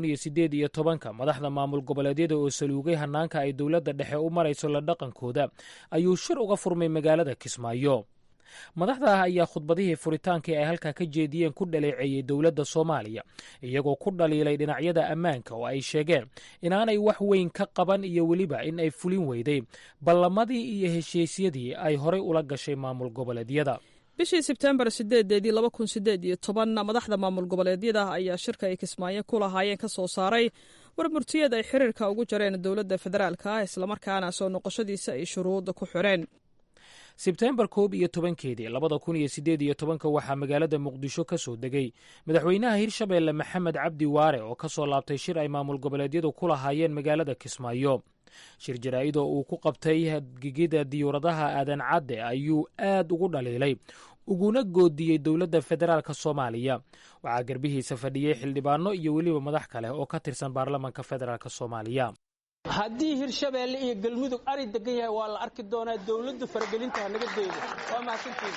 2018 madaxda maamul goboleedyada oo saluugay hanaanka ay dowladda dhexe u marayso la dhaqankooda ayuu shir uga furmay magaalada Kismaayo. madaxda ayaa khudbadihii furitaankii ay halkaa ka jeediyeen ku dhaleeceeyey dowladda Soomaaliya, iyagoo ku dhaliilay dhinacyada ammaanka oo ay sheegeen inaanay wax weyn ka qaban iyo weliba in ay fulin weyday ballamadii iyo heshiisyadii ay horay ula gashay maamul goboleedyada. bishii Sebteembar 8 2018 madaxda maamul goboleedyada ayaa shirka ay Kismaayo ku lahaayeen ka soo saaray warmurtiyada ay xiriirka ugu jareen dowladda federaalka ah, islamarkaana soo noqoshadiisa ay shuruud ku xireen. Sebteembar 11 2018 waxaa magaalada Muqdisho ka soo degay madaxweynaha Hirshabeelle Maxamed Cabdi Waare oo ka soo laabtay shir ay maamul goboleedyadu ku lahaayeen magaalada Kismaayo. shir jaraa'id oo uu ku qabtay gigida diyuuradaha aadan cadde ayuu aad ugu dhaliilay uguna goodiyey dowladda federaalka Soomaaliya. waxaa garbihiisa fadhiyey xildhibaano iyo weliba madax kale oo ka tirsan baarlamaanka federaalka Soomaaliya. haddii Hirshabeelle iyo galmudug ari degan yahay waa la arki doonaa, dowladdu faragelinta naga deedo. waa mahadsantihiin.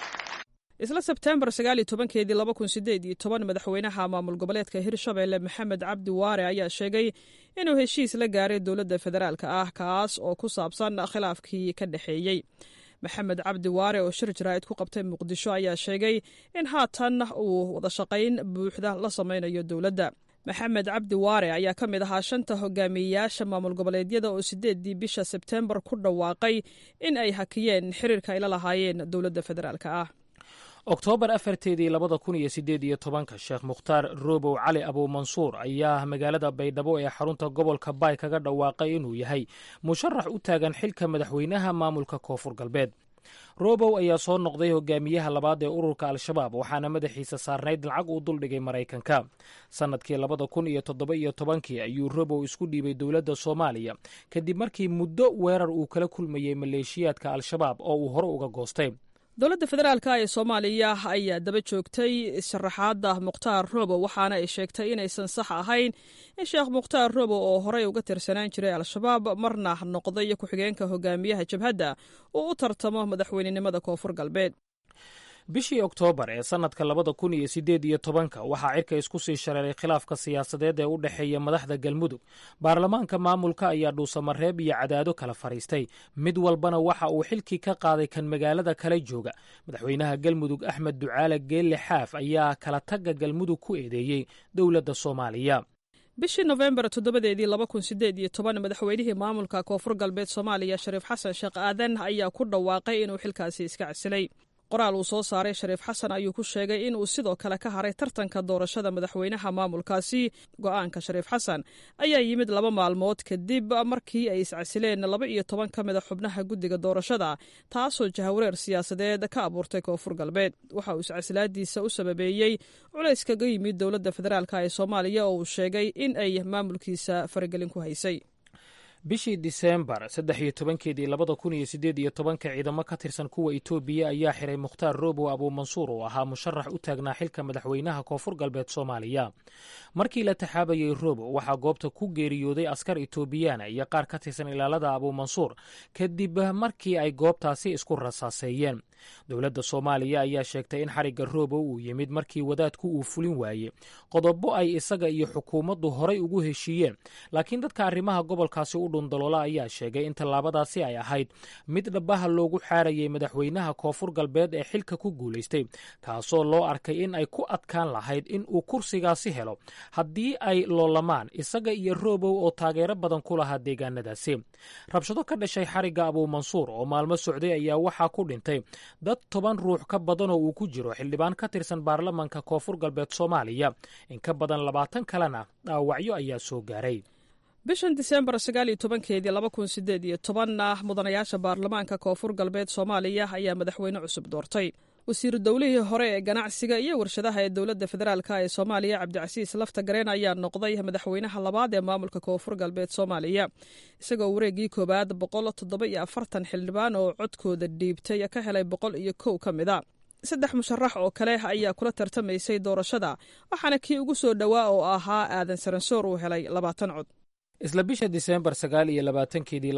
isla Sebteembar 19 2018 madaxweynaha maamul goboleedka Hirshabeelle Maxamed Cabdi Waare ayaa sheegay inuu heshiis la gaaray dowladda federaalka ah kaas oo ku saabsan khilaafkii ka dhexeeyey. Maxamed Cabdi Waare oo shir jaraa'id ku qabtay Muqdisho ayaa sheegay in haatan uu wada shaqayn buuxda la sameynayo dowladda. Maxamed Cabdi Waare ayaa ka mid ahaa 5 hogaamiyeyaasha maamul goboleedyada oo 8 bisha Sebteembar ku dhawaaqay in ay hakiyeen xiriirka ay la lahaayeen dowladda federaalka ah. Oktoobar 4 2018 Sheekh Mukhtaar Roobow Cali Abu Mansuur ayaa magaalada Baydhabo ee xarunta gobolka Baay kaga dhawaaqay inuu yahay musharax u taagan xilka madaxweynaha maamulka Koonfur Galbeed. Roobow ayaa soo noqday hogaamiyaha labaad ee ururka Al-Shabaab, waxaana madaxiisa saarnayd lacag uu duldhigay Maraykanka. sanadkii 2017 ayuu Roobow isku dhiibay dowladda Soomaaliya kadib markii muddo weerar uu kala kulmayay maleeshiyaadka Al-Shabaab oo uu hore uga goostay. dowladda federaalka ee Soomaaliya ayaa daba joogtay sharaxaadda Mukhtaar Roobow, waxaana ay sheegtay inaysan sax ahayn in Sheekh Mukhtaar Roobow oo horey uga tirsanaan jiray Al-Shabaab marna noqday ku-xigeenka hogaamiyaha jabhadda oo u tartamo madaxweynenimada Koonfur Galbeed. bishii Oktoobar ee sanadka 2018 waxaa cirka isku sii shareeray khilaafka siyaasadeed ee u dhexeeya madaxda galmudug. baarlamaanka maamulka ayaa Dhuusamareeb iyo Cadaado kala fariistay, mid walbana waxa uu xilkii ka qaaday kan magaalada kala jooga. madaxweynaha galmudug Axmed Ducaale Geelle Xaaf ayaa kala tagga galmudug ku eedeeyey dowladda Soomaaliya. bishii Novembar 2018 madaxweynihii maamulka Koonfur Galbeed Soomaaliya Shariif Xasan Sheekh Aadan ayaa ku dhawaaqay inuu xilkaasi iska casilay. qoraal uu soo saaray Shariif Xasan ayuu ku sheegay in uu sidoo kale ka haray tartanka doorashada madaxweynaha maamulkaasi. go'aanka Shariif Xasan ayaa yimid 2 maalmood kadib markii ay iscasileen 12 ka mid ah xubnaha guddiga doorashada, taasoo jahawareer siyaasadeed ka abuurtay Koonfur Galbeed. waxa uu iscasilaadiisa u sababeeyey culays kaga yimid dowladda federaalka ee Soomaaliya oo uu sheegay in ay maamulkiisa faragelin ku haysay. bishii diseembar 13keedii 2018 ciidamo ka tirsan kuwa Itoobiya ayaa xiray Mukhtaar Roobo Abuumansuur oo ahaa musharax u taagnaa xilka madaxweynaha Koonfur Galbeed Soomaaliya. Markii la taxaabayay Roobo waxaa goobta ku geeriyooday askar Itoobiyaan iyo qaar ka tirsan ilaalada Abuumansuur kadib markii ay goobtaasi isku rasaaseeyeen. Dowladda Soomaaliya ayaa sheegtay in xarigga Roobo uu yimid markii wadaadku uu fulin waayey qodobo ay isaga iyo xukuumaddu horay ugu heshiiyeen, laakiin dadka arrimaha gobolkaasi u dhundaloola ayaa sheegay in tallaabadaasi ay ahayd mid dhabaha loogu xaarayay madaxweynaha Koonfur Galbeed ee xilka ku guulaystay, taasoo loo arkay in ay ku adkaan lahayd in uu kursigaasi helo haddii ay loolamaan isaga iyo Roobo oo taageero badan ku lahaa deegaanadaasi. Rabshado ka dhashay xarigga Abuumansuur oo maalmo socday ayaa waxaa ku dhintay dad 10 ruux ka badan oo uu ku jiro xildhibaan ka tirsan baarlamaanka Koonfur Galbeed Soomaaliya, in ka badan 20 kalena dhaawacyo ayaa soo gaaray. bishan Diseembar 19keedii 2018 mudanayaasha baarlamaanka Koonfur Galbeed Soomaaliya ayaa madaxweyne cusub doortay. wasiiru dowlihii hore ee ganacsiga iyo warshadaha ee dowladda federaalka ee Soomaaliya Cabdicasiis Laftagareen ayaa noqday madaxweynaha labaad ee maamulka Koonfur Galbeed Soomaaliya, isagoo wareegii koobaad 147 xildhibaan oo codkooda dhiibtay ka helay 101 ka mid ah. 3 musharax oo kale ayaa kula tartamaysay doorashada, waxaana kii ugu soo dhowaa oo ahaa Aadan Saransoor uu helay 20 cod. isla bisha Diseembar 29keedii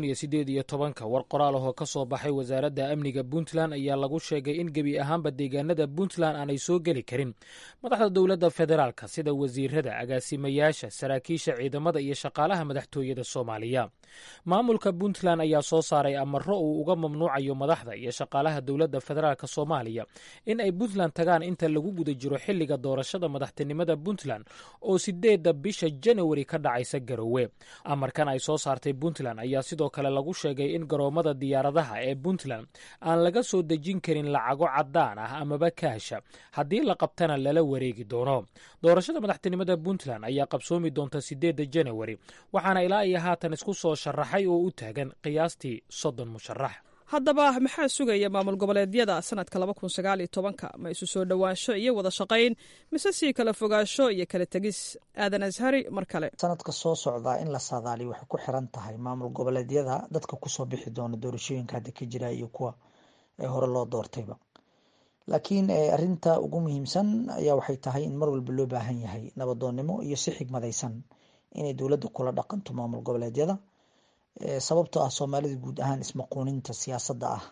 2018 war qoraal oo ka soo baxay wasaaradda amniga Puntland ayaa lagu sheegay in gebi ahaanba deegaanada Puntland aanay soo geli karin madaxda dowladda federaalka sida wasiirada, agaasimayaasha, saraakiisha ciidamada iyo shaqaalaha madaxtooyada Soomaaliya. Maamulka Puntland ayaa soo saaray amarro uu uga mamnuucayo madaxda iyo shaqaalaha dowladda federaalka Soomaaliya in ay Puntland tagaan inta lagu guda jiro xilliga doorashada madaxtinimada Puntland oo 8 bisha January ka dhacaysa Garowe. Amarkan ay soo saartay Puntland ayaa sidoo kale lagu sheegay in garoomada diyaaradaha ee Puntland aan laga soo dejin karin lacago caddaan ah amaba kaasha, haddii la qabtana lala wareegi doono. Doorashada madaxtinimada Puntland ayaa qabsoomi doonta 8 January, waxaana ilaa iyo haatan isku soo sharaxay oo u taagan qiyaastii 30 musharax. haddaba maxaa sugaya maamul goboleedyada sanadka 2019? ma isu soo dhowaansho iyo wada shaqayn, mise sii kala fogaansho iyo kala tegis? Aadan Ashari mar kale. sanadka soo socda in la saadaaliyo waxay ku xiran tahay maamul goboleedyada dadka kusoo bixi doona doorashooyinka hadda ka jira iyo kuwa hore loo doortayba. laakiin arinta ugu muhiimsan ayaa waxay tahay in mar walba loo baahan yahay nabadoonnimo iyo si xigmadaysan inay dowladda kula dhaqanto maamul goboleedyada, sababtoo ah Soomaalida guud ahaan ismaquuninta siyaasadda ah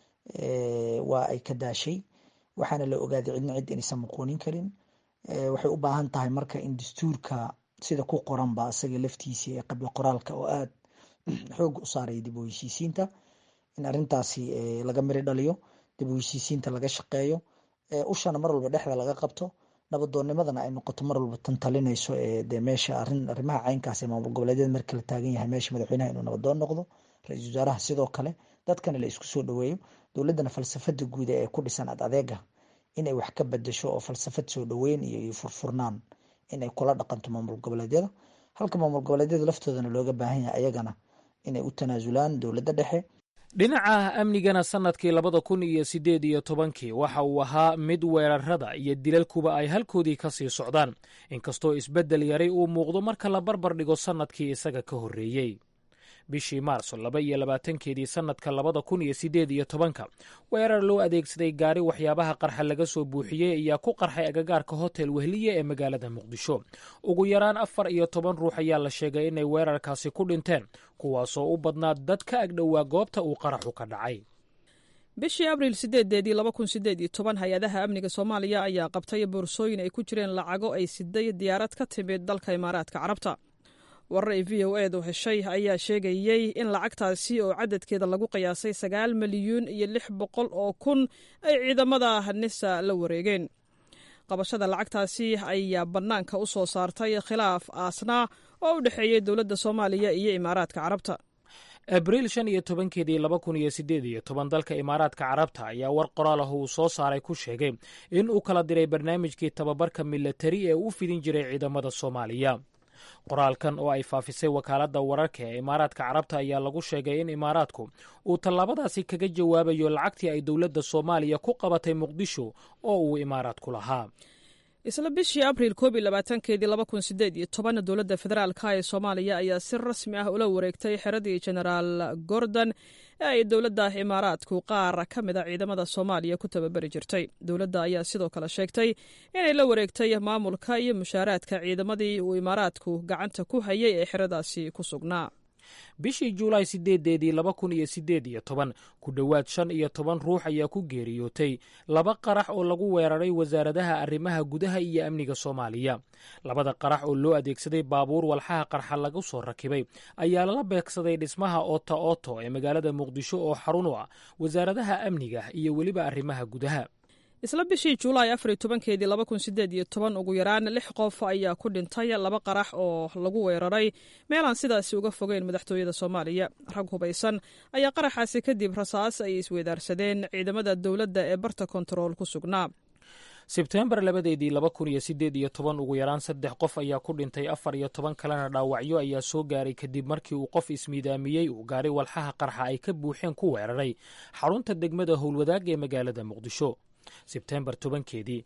waa ay ka daashay, waxaana la ogaaday cidna cid inaysan maquunin karin. waxay u baahan tahay marka in dastuurka sida ku qoranba isaga laftiisii ee qabyo qoraalka oo aad xoog u saaraya dib u heshiisiinta, in arintaasi laga miri dhaliyo, dib u heshiisiinta laga shaqeeyo, ushana mar walba dhexda laga qabto, nabadoonnimadana ay noqoto mar walba tan talinayso de meesha arrimaha caynkaas ee maamul goboleedyada marka la taagan yahay meesha madaxweynaha inuu nabadoon noqdo, ra-iisul wasaaraha sidoo kale, dadkana la isku soo dhaweeyo, dowladdana falsafada guud ee ku dhisan adeega inay wax ka bedesho oo falsafad soo dhaweyn iyo furfurnaan inay kula dhaqanto maamul goboleedyada, halka maamul goboleedyada laftoodana looga baahan yahay ayagana inay u tanaasulaan dowladda dhexe. dhinaca amnigana sanadkii 2018 waxa uu ahaa mid weerarada iyo dilalkuba ay halkoodii ka sii socdaan, inkastoo isbeddel yaray uu muuqdo marka la barbar dhigo sanadkii isaga ka horreeyey. bishii Maarso 22keedii sanadka 2018 weerar loo adeegsaday gaari waxyaabaha qarxa laga soo buuxiyey ayaa ku qarxay agagaarka hotel Wehliye ee magaalada Muqdisho. ugu yaraan 14 ruux ayaa la sheegay inay weerarkaasi ku dhinteen, kuwaasoo u badnaa dad ka agdhowaa goobta uu qaraxu ka dhacay. bishii Abriil 8 2018 hay-adaha amniga Soomaaliya ayaa qabtay boorsooyin ay ku jireen lacago ay siday diyaarad ka timid dalka Imaaraadka Carabta. warar ay VOA-du heshay ayaa sheegayay in lacagtaasi oo cadadkeeda lagu qiyaasay 9,600,000 ay ciidamada NISA la wareegeen. qabashada lacagtaasi ayaa bannaanka u soo saartay khilaaf aasnaa oo u dhexeeyey dowladda Soomaaliya iyo Imaaraadka Carabta. Abriil 15keedii 2018 dalka Imaaraadka Carabta ayaa war qoraal ah uu soo saaray ku sheegay in uu kala diray barnaamijkii tababarka militari ee u fidin jiray ciidamada Soomaaliya. qoraalkan oo ay faafisay wakaaladda wararka ee Imaaraadka Carabta ayaa lagu sheegay in Imaaraadku uu tallaabadaasi kaga jawaabayo lacagtii ay dowladda Soomaaliya ku qabatay Muqdisho oo uu Imaaraadku lahaa. isla bishii abriil 2018 dowladda federaalka ee soomaaliya ayaa si rasmi ah ula wareegtay xeradii genaraal gordon ee ay dowladda imaaraadku qaar ka mid a ciidamada soomaaliya ku tababari jirtay. dowladda ayaa sidoo kale sheegtay inay la wareegtay maamulka iyo mushaaraadka ciidamadii uu imaaraadku gacanta ku hayay ee xeradaasi ku sugnaa. bishii juulaay 8 2018 ku dhowaad 15 ruux ayaa ku geeriyootay 2 qarax oo lagu weeraray wasaaradaha arrimaha gudaha iyo amniga Soomaaliya. 2 qarax oo loo adeegsaday baabuur walxaha qarxa lagu soo rakibay ayaa lala beegsaday dhismaha Oto ee magaalada Muqdisho oo xarun u ah wasaaradaha amniga iyo weliba arrimaha gudaha. isla bishii Juulaay 14 2018 ugu yaraan 6 qof ayaa ku dhintay 2 qarax oo lagu weeraray meelaan sidaasi uga fogeyn madaxtooyada Soomaaliya. rag hubaysan ayaa qaraxaasi kadib rasaas ay isweydaarsadeen ciidamada dowladda ee barta kontarool ku sugnaa. Sebtembar 2018 ugu yaraan 3 qof ayaa ku dhintay 14 kalena dhaawacyo ayaa soo gaaray kadib markii uu qof ismiidaamiyey uu gaari walxaha qarxa ay ka buuxeen ku weeraray xarunta degmada Howlwadaag ee magaalada Muqdisho. Sebtembar 10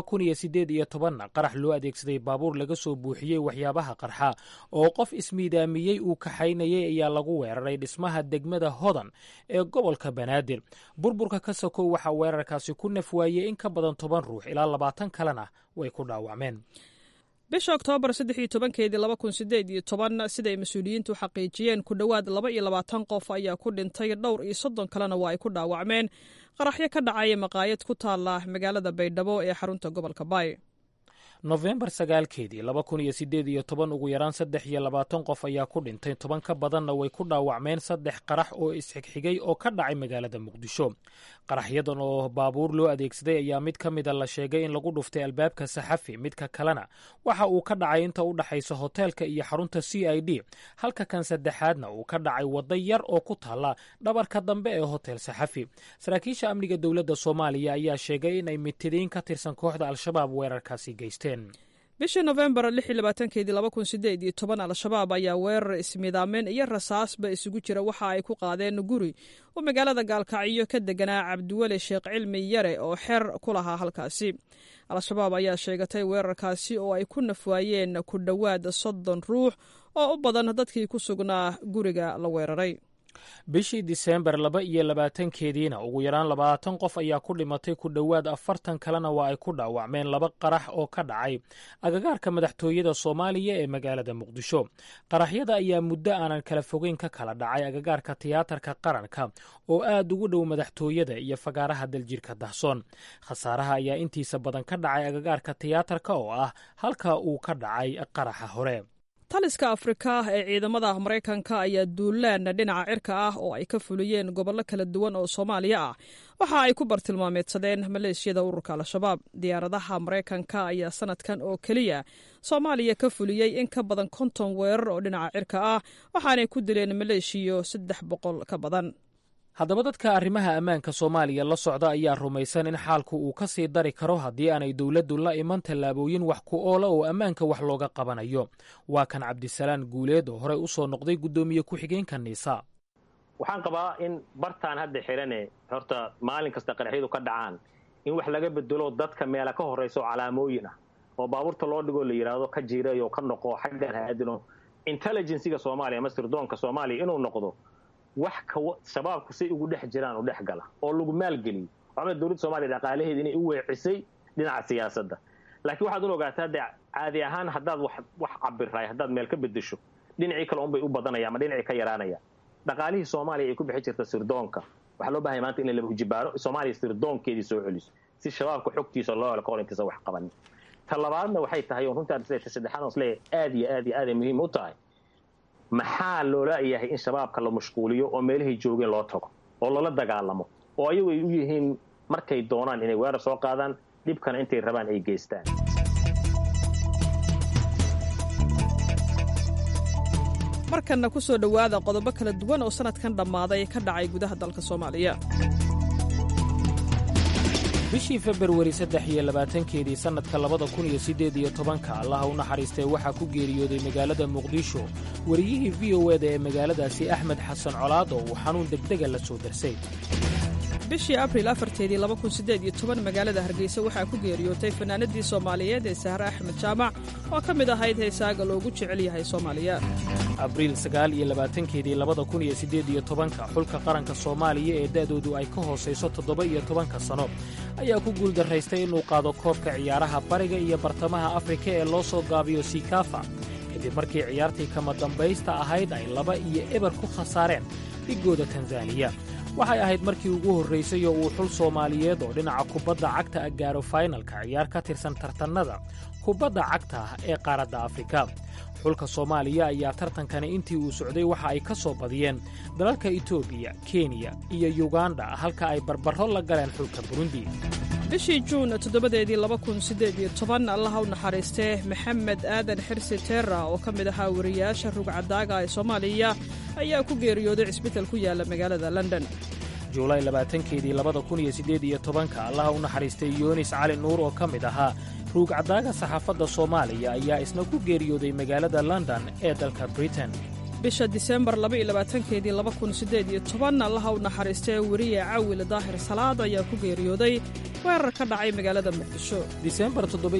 2018 qarax loo adeegsaday baabuur laga soo buuxiyey waxyaabaha qarxa oo qof ismiidaamiyey uu kaxaynayay ayaa lagu weeraray dhismaha degmada Hodan ee gobolka Banaadir. burburka ka sokow waxa weerarkaasi ku nafwaayay in ka badan 10 ruux ilaa 20 kalena way ku dhaawacmeen. bisha Oktoobar 13 2018 siday mas'uuliyiintu xaqiijiyeen ku dhowaad 22 qof ayaa ku dhintay dhowr iyo 30 kalena waa ay ku dhaawacmeen qaraxyo ka dhacay maqaayad ku taala magaalada Baydhabo ee xarunta gobolka Bay. November 9 2018 ugu yaraan 23 qof ayaa ku dhintay 10 ka badanna way ku dhaawacmeen 3 qarax oo isxigxigay oo ka dhacay magaalada Muqdisho. qaraxyadan oo baabuur loo adeegsaday ayaa mid ka mid ah la sheegay in lagu dhuftay albaabka Saxafi, midka kalena waxa uu ka dhacay inta u dhaxaysa hoteelka iyo xarunta CID, halka kan saddexaadna uu ka dhacay wada yar oo ku taala dhabarka dambe ee hotel Saxafi. saraakiisha amniga dowladda Soomaaliya ayaa sheegay in ay mitideen ka tirsan kooxda Al-Shabaab weerarkaasi geysteen. bishii November 16 2018 Al-Shabaab ayaa weerar ismiidaameen iyo rasaasba isugu jira waxa ay ku qaadeen guri oo magaalada Gaalkacyo ka deganaa Cabdiweli Sheekh Cilmi Yare oo xeer ku lahaa halkaasi. Al-Shabaab ayaa sheegatay weerarkaasi oo ay ku nafwaayeen ku dhowaad 30 ruux oo u badan dadkii ku sugnaa guriga la weeraray. bishii Diseembar 22 ugu yaraan 20 qof ayaa ku dhimatay ku dhowaad 40 kalena waa ay ku dhaawacmeen 2 qarax oo ka dhacay agagaarka madaxtooyada Soomaaliya ee magaalada Muqdisho. qaraxyada ayaa muddo aanan kala fogeyn ka kala dhacay agagaarka tiyaatarka qaranka oo aad ugu dhow madaxtooyada iyo fagaaraha daljirka Dahsoon. khasaaraha ayaa intiisa badan ka dhacay agagaarka tiyaatarka oo ah halka uu ka dhacay qaraxa hore. taliska Afrika ee ciidamada Mareykanka ayaa duulaan dhinaca cirka ah oo ay ka fuliyeen gobollo kala duwan oo Soomaaliya ah waxa ay ku bartilmaameedsadeen maleeshiyada ururka Al-Shabaab. diyaaradaha Mareykanka ayaa sanadkan oo kaliya Soomaaliya ka fuliyay in ka badan 50 weerar oo dhinaca cirka ah waxaanay ku dileen maleeshiyo 300 ka badan. haddaba dadka arrimaha ammaanka Soomaaliya la socda ayaa rumaysan in xaalku uu ka sii dari karo haddii aanay dowladdu la iman tallaabooyin wax ku oola oo ammaanka wax looga qabanayo. waa kan Cabdisalaan Guuleed oo horey u soo noqday gudoomiye ku-xigeenka Niisa. waxaan qabaa in bartaan hadda xirane horta maalin kasta qaraxyadu ka dhacaan in wax laga bedelo dadka meela ka horeyso calaamooyin ah oo baabuurta loo dhigo la yiraahdo ka jiirayo ka noqo xaggan haadino intelligence-ga Soomaaliya ama sirdoonka Soomaaliya inuu noqdo wax ka shabaabku si ugu dhex jiraan u dhex gala oo lagu maalgeliyo. waxba dowladda Soomaaliya dhaqaalaheeda inay u weecisay dhinaca siyaasadda. laakiin waxaad u ogaataa caadi ahaan haddaad wax cabiray haddaad meel ka bedesho dhinacii kale unbay u badanaya ama dhinacii ka yaraanaya. dhaqaalihii Soomaaliya ay ku bixi jirta sirdoonka waxa loo baahay maanta in la hujibaaro Soomaaliya sirdoonkeedii soo celiso si shabaabku xogtiisa loo helo qorintiisa wax qaban. talabaadna waxay tahay runtii saddexaad oo isle aad iyo aad muhiim u tahay maxaa loola yahay in shabaabka la mashquuliyo oo meelahay joogeen loo tago oo lala dagaalamo oo ayagu ay u yihiin markay doonaan inay weerar soo qaadaan dhibkana intay rabaan ay geystaan. markanna ku soo dhowaada qodobo kala duwan oo sanadkan dhammaaday ka dhacay gudaha dalka Soomaaliya. bishii Februari 23 sanadka 2018 Allah u naxariistay waxaa ku geeriyooday magaalada Muqdisho wariyihii VOA ee magaaladaasi Axmed Xasan Colaad oo uu xanuun degdeg la soo darsay. bishii abriil 4 magaalada hargeysa waxaa ku geeriyootay fanaanadii soomaaliyeed ee sahre axmed jaamac oo ka mid ahayd heesaaga loogu jecel yahay soomaaliya. abriil 9 xulka qaranka soomaaliya ee da'doodu ay ka hoosayso 17 sano ayaa ku guuldaraystay inuu qaado koobka ciyaaraha bariga iyo bartamaha afrika ee loo soo gaabiyo sikafa kadib markii ciyaartii kama dambaysta ahayd ay 2-0 ku khasaareen dhigooda tanzaniya. waxay ahayd markii ugu horraysay oo uu xul soomaaliyeed oo dhinaca kubadda cagta ah gaaro faynalka ciyaar ka tirsan tartannada kubadda cagta ah ee qaaradda afrika. xulka soomaaliya ayaa tartankani intii uu socday waxa ay ka soo badiyeen dalalka etoobiya, kenya iyo yuganda halka ay barbarro la galeen xulka burundi. bishii juun 7 allaha u naxariistee maxamed aadan xirsi teera oo ka mid ahaa wariyaasha rugcadaaga ee soomaaliya ayaa ku geeriyooday cisbital ku yaala magaalada london. juulaay 20 allaha u naxariistay yunis cali nuur oo ka mid ahaa ruugcadaaga saxaafadda soomaaliya ayaa isna ku geeriyooday magaalada london ee dalka britain. bisha disembar 20 allaha u naxariistee weriye cawil daahir salaad ayaa ku geeriyooday weerar ka dhacay magaalada muqdisho. disembar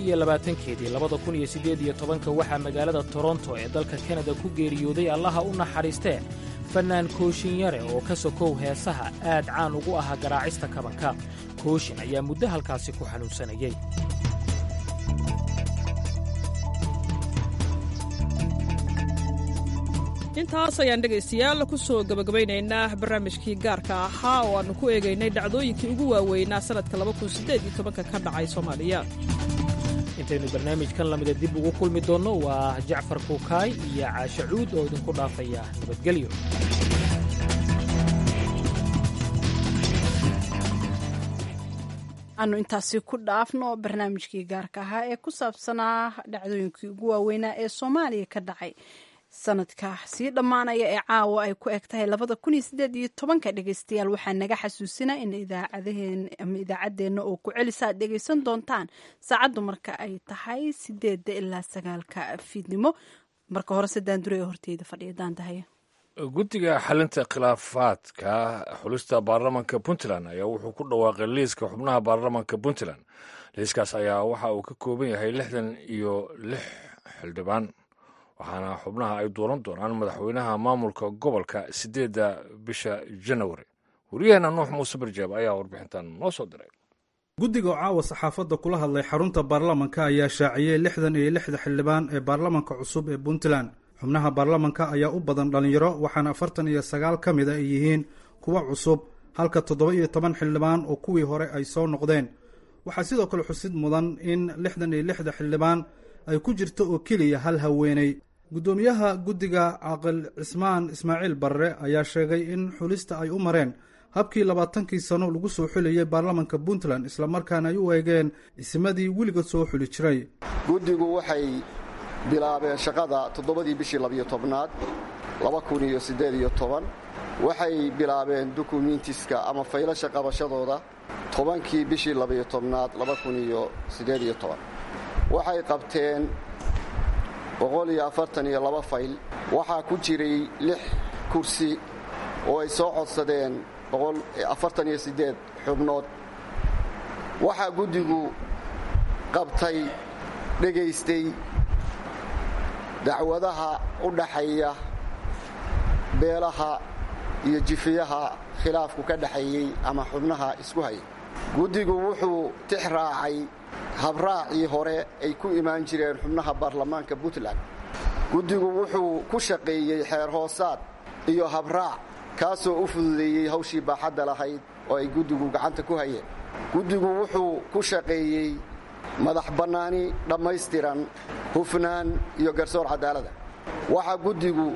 20 waxaa magaalada toronto ee dalka kanada ku geeriyooday allaha u naxariistee fannaan kooshin yare oo ka sokow heesaha aad caan ugu ahaa garaacista kabanka. kooshin ayaa muddo halkaasi ku xanuunsanayay. intaas ayaan dhegaystayaal ku soo gabagabaynaynaa barnaamijkii gaarka ahaa oo aannu ku eegaynay dhacdooyinkii ugu waaweynaa sannadka 2018 ka dhacay soomaaliya. intaynu barnaamijkan lamida dib ugu kulmi doonno waa jacfar kuukaay iyo caashe cuud oo idinku dhaafaya nabadgelyo. aanu intaasi ku dhaafno barnaamijkii gaarka ahaa ee ku saabsanaa dhacdooyinkii ugu waaweynaa ee soomaaliya ka dhacay sanadka sii dhammaanaya ee caawa ay ku eg tahay 2018 dhegaystayaal waxaa naga xasuusinaa in idaacaddeenna oo ku celisa aad dhegaysan doontaan saacaddu marka ay tahay 8 ilaa 9 fiidnimo. marka hore sadaan dure ee horteeda fadhiya daandahaye. guddiga xalinta khilaafaadka xulista baarlamaanka puntland ayaa wuxuu ku dhawaaqay liiska xubnaha baarlamaanka puntland. liiskaas ayaa waxa uu ka kooban yahay 66 xildhibaan, waxaana xubnaha ay dooran doonaan madaxweynaha maamulka gobolka 8 bisha janawari. wariyaheenna nuux muuse barjaab ayaa warbixintan noo soo diray. guddiga oo caawa saxaafadda kula hadlay xarunta baarlamanka ayaa shaaciyey 66 xildhibaan ee baarlamanka cusub ee puntland. xubnaha baarlamanka ayaa u badan dhallinyaro, waxaana 49 ka mid a ay yihiin kuwa cusub, halka 17 xildhibaan oo kuwii hore ay soo noqdeen. waxaa sidoo kale xusid mudan in 66 xildhibaan ay ku jirto oo keliya hal haweeney. guddoomiyaha guddiga caaqil cismaan ismaaciil barre ayaa sheegay in xulista ay u mareen habkii 20 sano lagu soo xulayay baarlamanka puntland, islamarkaana ay u eegeen isimadii weligood soo xuli jiray. guddigu waxay bilaabeen shaqada 7 bishii 12 2018. waxay bilaabeen dukumentiska ama faylasha qabashadooda 10 bishii 12 2018. waxay qabteen 142 fayl. waxaa ku jiray 6 kursi oo ay soo codsadeen 48 xubnood. waxaa guddigu qabtay dhegaystay dacwadaha u dhaxeeya beelaha iyo jifiyaha khilaafku ka dhaxeeyey ama xubnaha isku hayay. guddigu wuxuu tix raacay habraacii hore ay ku imaan jireen xubnaha baarlamaanka puntland. guddigu wuxuu ku shaqeeyey xeer hoosaad iyo habraac kaasoo u fududeeyey hawshii baaxadda lahayd oo ay guddigu gacanta ku hayeen. guddigu wuxuu ku shaqeeyey madax bannaani dhammaystiran, hufnaan iyo garsoor cadaalada. waxaa guddiga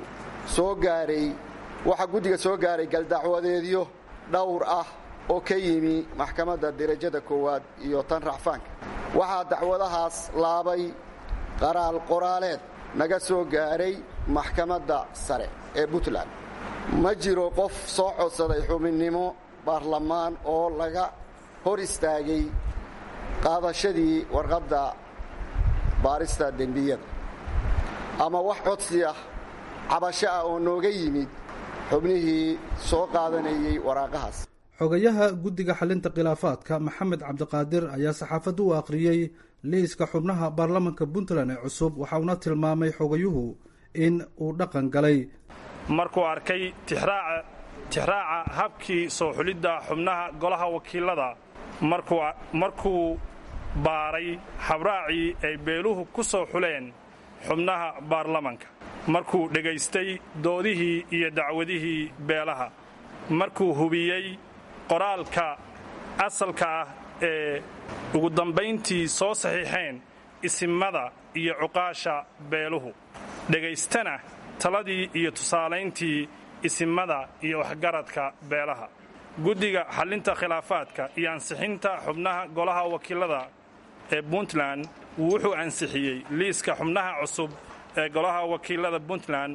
soo gaaray galdacwadeedyo dhowr ah oo ka yimi maxkamadda derajada koowaad iyo tan racfaanka. waxaa dacwadahaas laabay qoraaleed naga soo gaaray maxkamadda sare ee puntland. ma jiro qof soo codsaday xubinnimo baarlamaan oo laga hor istaagay qaadashadii warqadda baarista dembiyada ama wax codsi ah cabasho ah oo nooga yimid xubnihii soo qaadanayay waraaqahaas. xogayaha guddiga xalinta khilaafaadka maxamed cabdiqaadir ayaa saxaafadda u akhriyey liiska xubnaha baarlamanka puntland ee cusub waxauna tilmaamay xogayuhu in uu dhaqan galay markuu arkay tixraaca habkii soo xulidda xubnaha golaha wakiilada markuu baaray habraacii ay beeluhu ku soo xuleen xubnaha baarlamanka markuu dhegaystay doodihii iyo dacwadihii beelaha markuu hubiyey qoraalka asalka ah ee ugu dambayntii soo saxiixeen isimada iyo cuqaasha beeluhu dhegaystana taladii iyo tusaalayntii isimada iyo waxgaradka beelaha guddiga xallinta khilaafaadka iyo ansixinta xubnaha golaha wakiilada ee puntland wuxuu ansixiyey liiska xubnaha cusub ee golaha wakiilada puntland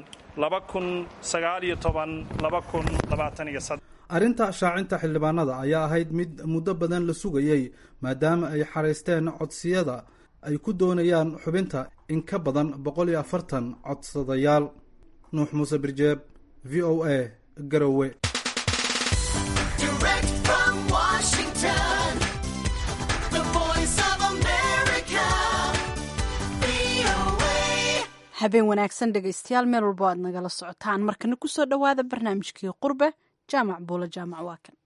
arrinta shaacinta xildhibaanada ayaa ahayd mid muddo badan la sugayey maadaama ay xaraysteen codsiyada ay ku doonayaan xubinta in ka badan 140 codsadayaal. nuux muuse birjeeb, v o a, garowe. habeen wanaagsan dhegaystayaal meel walbo aad nagala socotaan markana ku soo dhowaada barnaamijkii qurbe jaamac buulo jaamac waa kan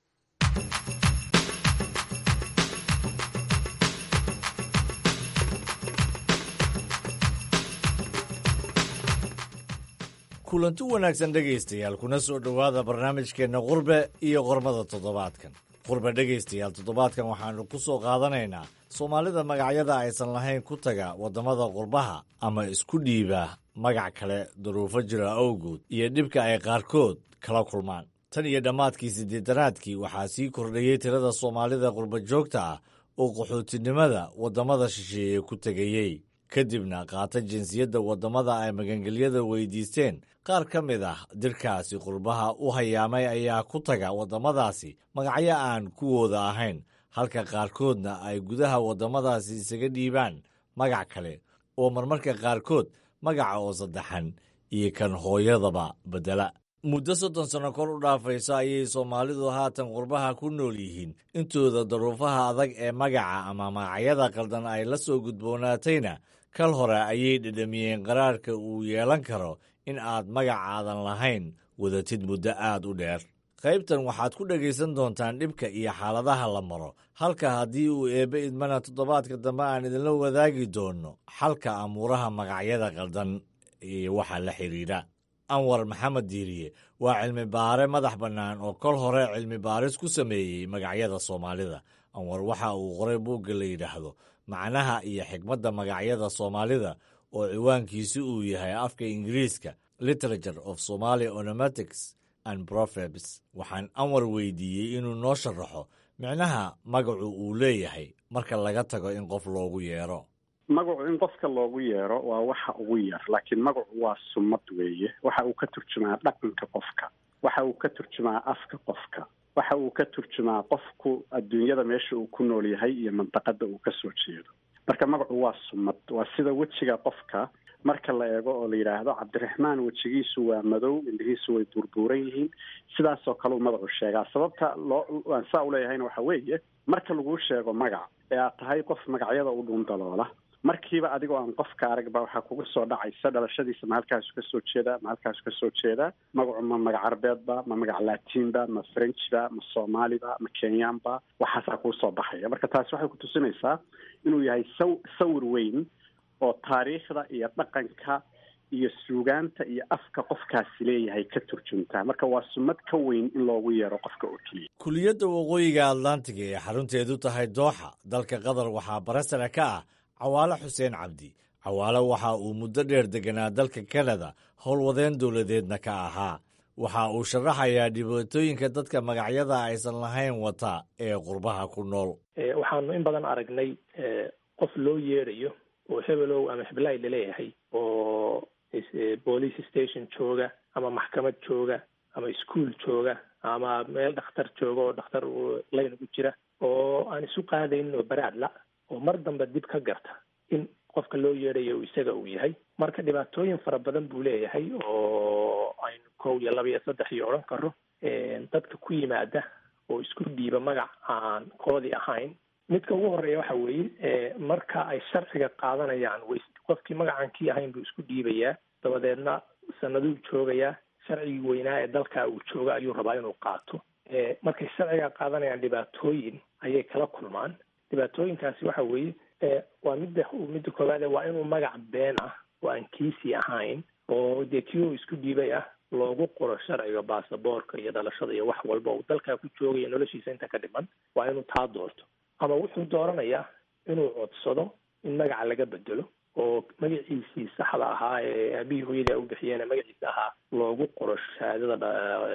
kulanti wanaagsan dhegaystayaal kuna soo dhowaada barnaamijkeenna qurbe iyo qormada toddobaadkan qurbe dhegaystayaal toddobaadkan waxaannu ku soo qaadanaynaa soomaalida magacyada aysan lahayn ku taga waddamada qurbaha ama isku dhiiba magac kale duruufo jira awgood iyo dhibka ay qaarkood kala kulmaan tan iyo dhammaadkii siddeetanaadkii waxaa sii kordhayey tirada soomaalida qurba joogta ah oo qaxootinimada waddamada shisheeye ku tegayey kadibna qaata jinsiyadda waddamada ay magangelyada weydiisteen qaar ka mid ah dirkaasi qurbaha u hayaamay ayaa ku taga waddamadaasi magacyo aan kuwooda ahayn halka qaarkoodna ay gudaha waddamadaasi isaga dhiibaan magac kale oo marmarka qaarkood magaca oo saddexan iyo kan hooyadaba beddela muddo 30 sanno kor u dhaafayso ayay soomaalidu haatan qurbaha ku nool yihiin intooda daruufaha adag ee magaca ama magacyada qaldan ay la soo gudboonaatayna kal hore ayay dhedhamiyeen qaraarka uu yeelan karo in aad magacaadan lahayn wadatid muddo aad u dheer qaybtan waxaad ku dhegaysan doontaan dhibka iyo xaaladaha la maro halka haddii uu eebbe idmana toddobaadka dambe aan idinla wadaagi doonno xalka amuuraha magacyada qaldan iyo waxa la xidhiidha anwar maxamed diiriye waa cilmi baare madax bannaan oo kol hore cilmi baaris ku sameeyey magacyada soomaalida anwar waxa uu qoray buugga la yidhaahdo macnaha iyo xigmadda magacyada soomaalida oo ciwaankiisi uu yahay afka ingiriiska literature of Somali onomatics and proverbs waxaan anwar weydiiyey inuu noo sharaxo micnaha magacu uu leeyahay marka laga tago in qof loogu yeero magacu in qofka loogu yeero waa waxa ugu yar laakiin magacu waa summad weeye waxa uu ka turjumaa dhaqanka qofka waxa uu ka turjumaa afka qofka waxa uu ka turjumaa qofku adduunyada meesha uu ku nool yahay iyo mandaqada uu ka soo jeedo marka magacu waa summad waa sida wejiga qofka marka la eego oo la yidhaahdo cabdiraxmaan wejigiisu waa madow indhihiisu way buurbuuran yihiin sidaasoo kale uu magacu sheegaa sababta aan saa u leeyahayna waxa weeye marka laguu sheego magac ee aad tahay qof magacyada u dhuundaloola markiiba adigoo aan qofka aragba waxaa kuga soo dhacaysa dhalashadiisa ma halkaasu ka soo jeedaa ma halkaasu ka soo jeedaa magacu ma magac carbeedba ma magac laatiinba ma frenchba ma soomaaliba ma kenyaanba waxaasaa kuu soo baxaya marka taasi waxay ku tusinaysaa inuu yahay sawir weyn oo taariikhda iyo dhaqanka iyo suugaanta iyo afka qofkaasi leeyahay ka turjuntaa marka waa summad ka weyn in loogu yeero qofka oo keliya kuliyadda waqooyiga atlantiga ee xarunteedu tahay dooxa dalka qatar waxaa bare sare ka ah cawaale xuseen cabdi cawaale waxa uu muddo dheer deganaa dalka kanada howlwadeen dowladeedna ka ahaa waxa uu sharaxayaa dhibaatooyinka dadka magacyada aysan lahayn wata ee qurbaha ku nool waxaanu in badan aragnay qof loo yeedhayo oo hebelow ama heblaay laleeyahay oo police station jooga ama maxkamad jooga ama iskuol jooga ama meel dhakhtar jooga oo dhakhtar layn ugu jira oo aan isu qaadaynin oo baraadla oo mar dambe dib ka garta in qofka loo yeedhayo isaga uu yahay marka dhibaatooyin fara badan buu leeyahay oo aynu 1 iyo 2 iyo 3 iyo odhan karo dadka ku yimaada oo isku dhiiba magac aan koodii ahayn. midka ugu horeeya waxa weeye marka ay sharciga qaadanayaan qofkii magacan kii ahayn buu isku dhiibayaa, dabadeedna sanaduu joogayaa, sharcigii weynaa ee dalka uu jooga ayuu rabaa inuu qaato. markay sharciga qaadanayaan dhibaatooyin ayay kala kulmaan. dhibaatooyinkaasi waxa weeye waa midda koowaad waa inuu magac been ah oo aan kiisii ahayn oo dee kii uu isku dhiibay ah loogu qoro sharciga baasaboorka iyo dhalashada iyo wax walba uu dalkaa ku joogaya noloshiisa inta ka dhiman, waa inuu taa doorto. ama wuxuu dooranayaa inuu codsado in magaca laga bedelo oo magaciisii saxda ahaa ee aabihii hooyadii ay u bixiyeen magaciisa ahaa loogu qoro shahaadada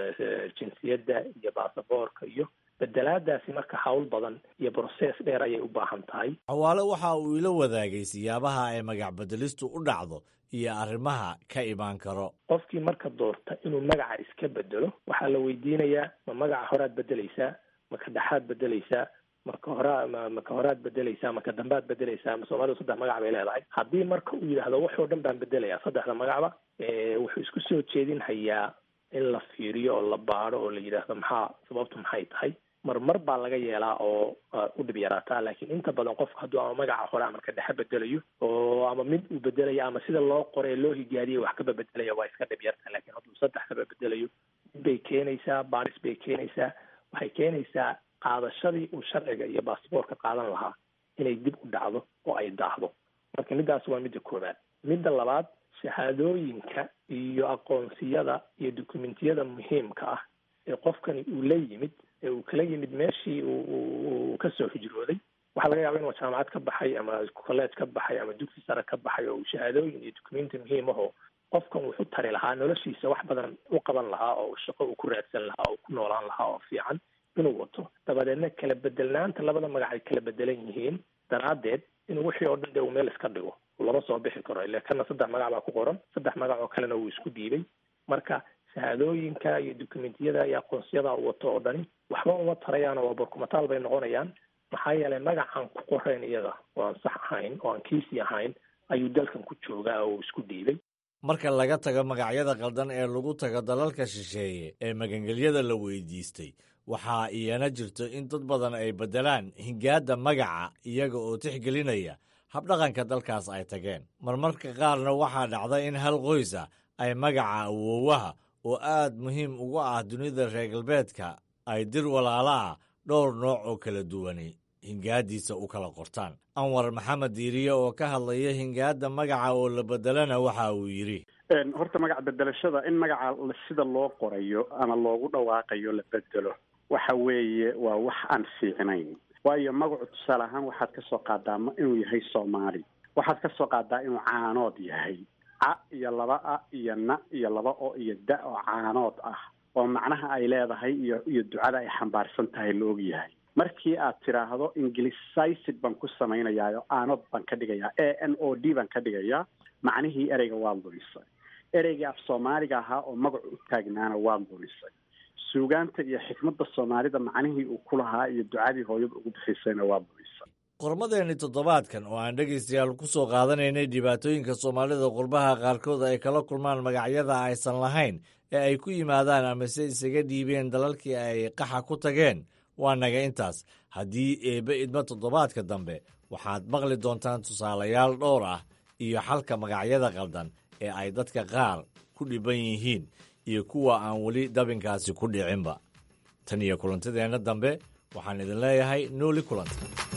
jinsiyadda iyo baasaboorka. iyo bedelaadaasi marka hawl badan iyo brosees dheer ayay u baahan tahay. Cawaale waxa uu ila wadaagay siyaabaha ay magac bedelistu u dhacdo iyo arrimaha ka imaan karo. qofkii marka doorta inuu magaca iska bedelo waxaa la weydiinayaa ma magaca horaad bedelaysaa, ma ka dhexaad bedelaysaa, maka horaad bedelaysaa, maka dambaad bedelaysaa. ma Soomaalidu 3 magac bay leedahay. haddii marka uu yidhaahdo waxoo dhan baan bedelayaa 3 magacba, wuxuu isku soo jeedinhayaa in la fiiriyo oo la baaro oo la yidhaahdo sababtu maxay tahay. marmar baa laga yeelaa oo u dhib yaraataa, laakiin inta badan qofku hadduu ama magaca hore ama ka dhexe bedelayo oo ama mid uu bedelayo ama sida loo qoray loo higaadiyay wax kaba bedelaya waa iska dhib yartaa. laakiin hadduu 3 kaba bedelayo bay keenaysaa, baaris bay keenaysaa, waxay keenaysaa qaadashadii uu sharciga iyo baasaboorka qaadan lahaa inay dib u dhacdo oo ay daahdo. marka midaas waa midda koowaad. midda labaad, shahaadooyinka iyo aqoonsiyada iyo dukumentiyada muhiimka ah ee qofkani uu la yimid ee uu kala yimid meeshii uu kasoo hijrooday. waxaa laga yaaba inuu jaamacad ka baxay ama college ka baxay ama dugsi sare ka baxay oo shahaadooyin iyo dukumenti muhiim ahoo qofkan wuxuu tari lahaa noloshiisa wax badan u qaban lahaa oo shaqo uu ku raadsan lahaa oo ku noolaan lahaa oo fiican inuu wato. dabadeedna kala bedelnaanta labada magac ay kala bedelan yihiin daraaddeed inuu wixii oo dhan dee uu meel iska dhigo lama soo bixi karo. ile kana 3 magac baa ku qoran, 3 magac oo kalena wuu isku dhiibay. marka shahaadooyinka iyo dukumentiyada iyo aqoonsiyada uu wato oo dhani waxba uma tarayaan oo barkumataal bay noqonayaan. maxaa yeelay magacan ku qorayn iyaga oo aan sax ahayn oo aan kiisii ahayn ayuu dalkan ku joogaa oo isku dhiibay. marka laga tago magacyada qaldan ee lagu tago dalalka shisheeye ee magangelyada la weydiistay, waxaa iyana jirto in dad badan ay beddelaan hingaadda magaca iyaga oo tixgelinaya habdhaqanka dalkaas ay tageen. marmarka qaarna waxaa dhacda in hal qoys ah ay magaca awoowaha oo aad muhiim ugu ah dunida reer galbeedka ay dir walaalaah dhowr nooc oo kala duwani hingaadiisa u kala qortaan. Anwar Maxamed Diiriye oo ka hadlaya hingaadda magaca oo la bedelana waxa uu yidhi horta magac bedelashada in magaca sida loo qorayo ama loogu dhawaaqayo la bedelo waxa weeye waa wax aan fiicnayn. waayo magacu tusaale ahaan waxaad ka soo qaadaa inuu yahay Soomaali, waxaad ka soo qaadaa inuu caanood yahay, a iyo 2 a iyo na iyo 2 o iyo da oo caanood ah oo macnaha ay leedahay iyo ducada ay xambaarsan tahay la og yahay. markii aad tiraahdo Englishized baan ku samaynayaa aanood baan ka dhigayaa ANOD baan ka dhigayaa, macnihii ereyga waa lumisay. ereyga af Soomaaliga ahaa oo magacu u taagnaana waa lumisay. suugaanta iyo xikmadda Soomaalida macnihii uu ku lahaa iyo ducadii hooyada ugu bixisayna waa lumisay. qormadeenni toddobaadkan oo aan dhegaystayaal ku soo qaadanaynay dhibaatooyinka Soomaalida qurbaha qaarkood ay kala kulmaan magacyada aysan lahayn ee ay ku yimaadaan ama se isaga dhiibeen dalalkii ay qaxa ku tageen waa naga intaas. haddii eebbe idma toddobaadka dambe waxaad maqli doontaan tusaalayaal dhowr ah iyo xalka magacyada qaldan ee ay dadka qaar ku dhiban yihiin iyo kuwa aan weli dabinkaasi ku dhicinba. tan iyo kulantadeenna dambe waxaan idin leeyahay nooli kulanta.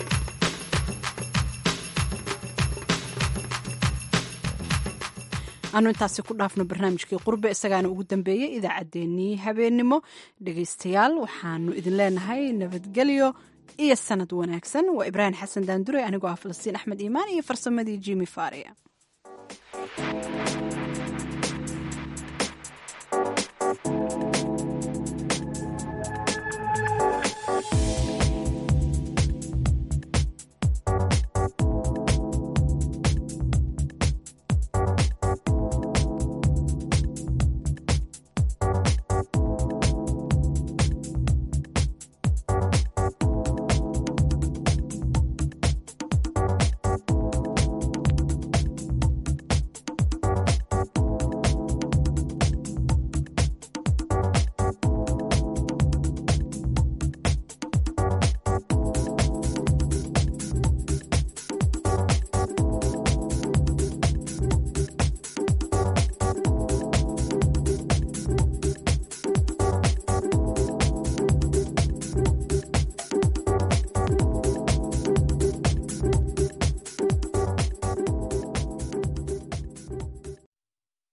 aanu intaasi ku dhaafno barnaamijkii qurbe, isagaana ugu dambeeyey idaacaddeenii habeennimo. dhegaystayaal waxaanu idin leenahay nabadgelyo iyo sanad wanaagsan. waa Ibraahim Xasan Daandure, anigoo ah Falastiin Axmed Iimaan iyo farsamadii Jimmy Faria.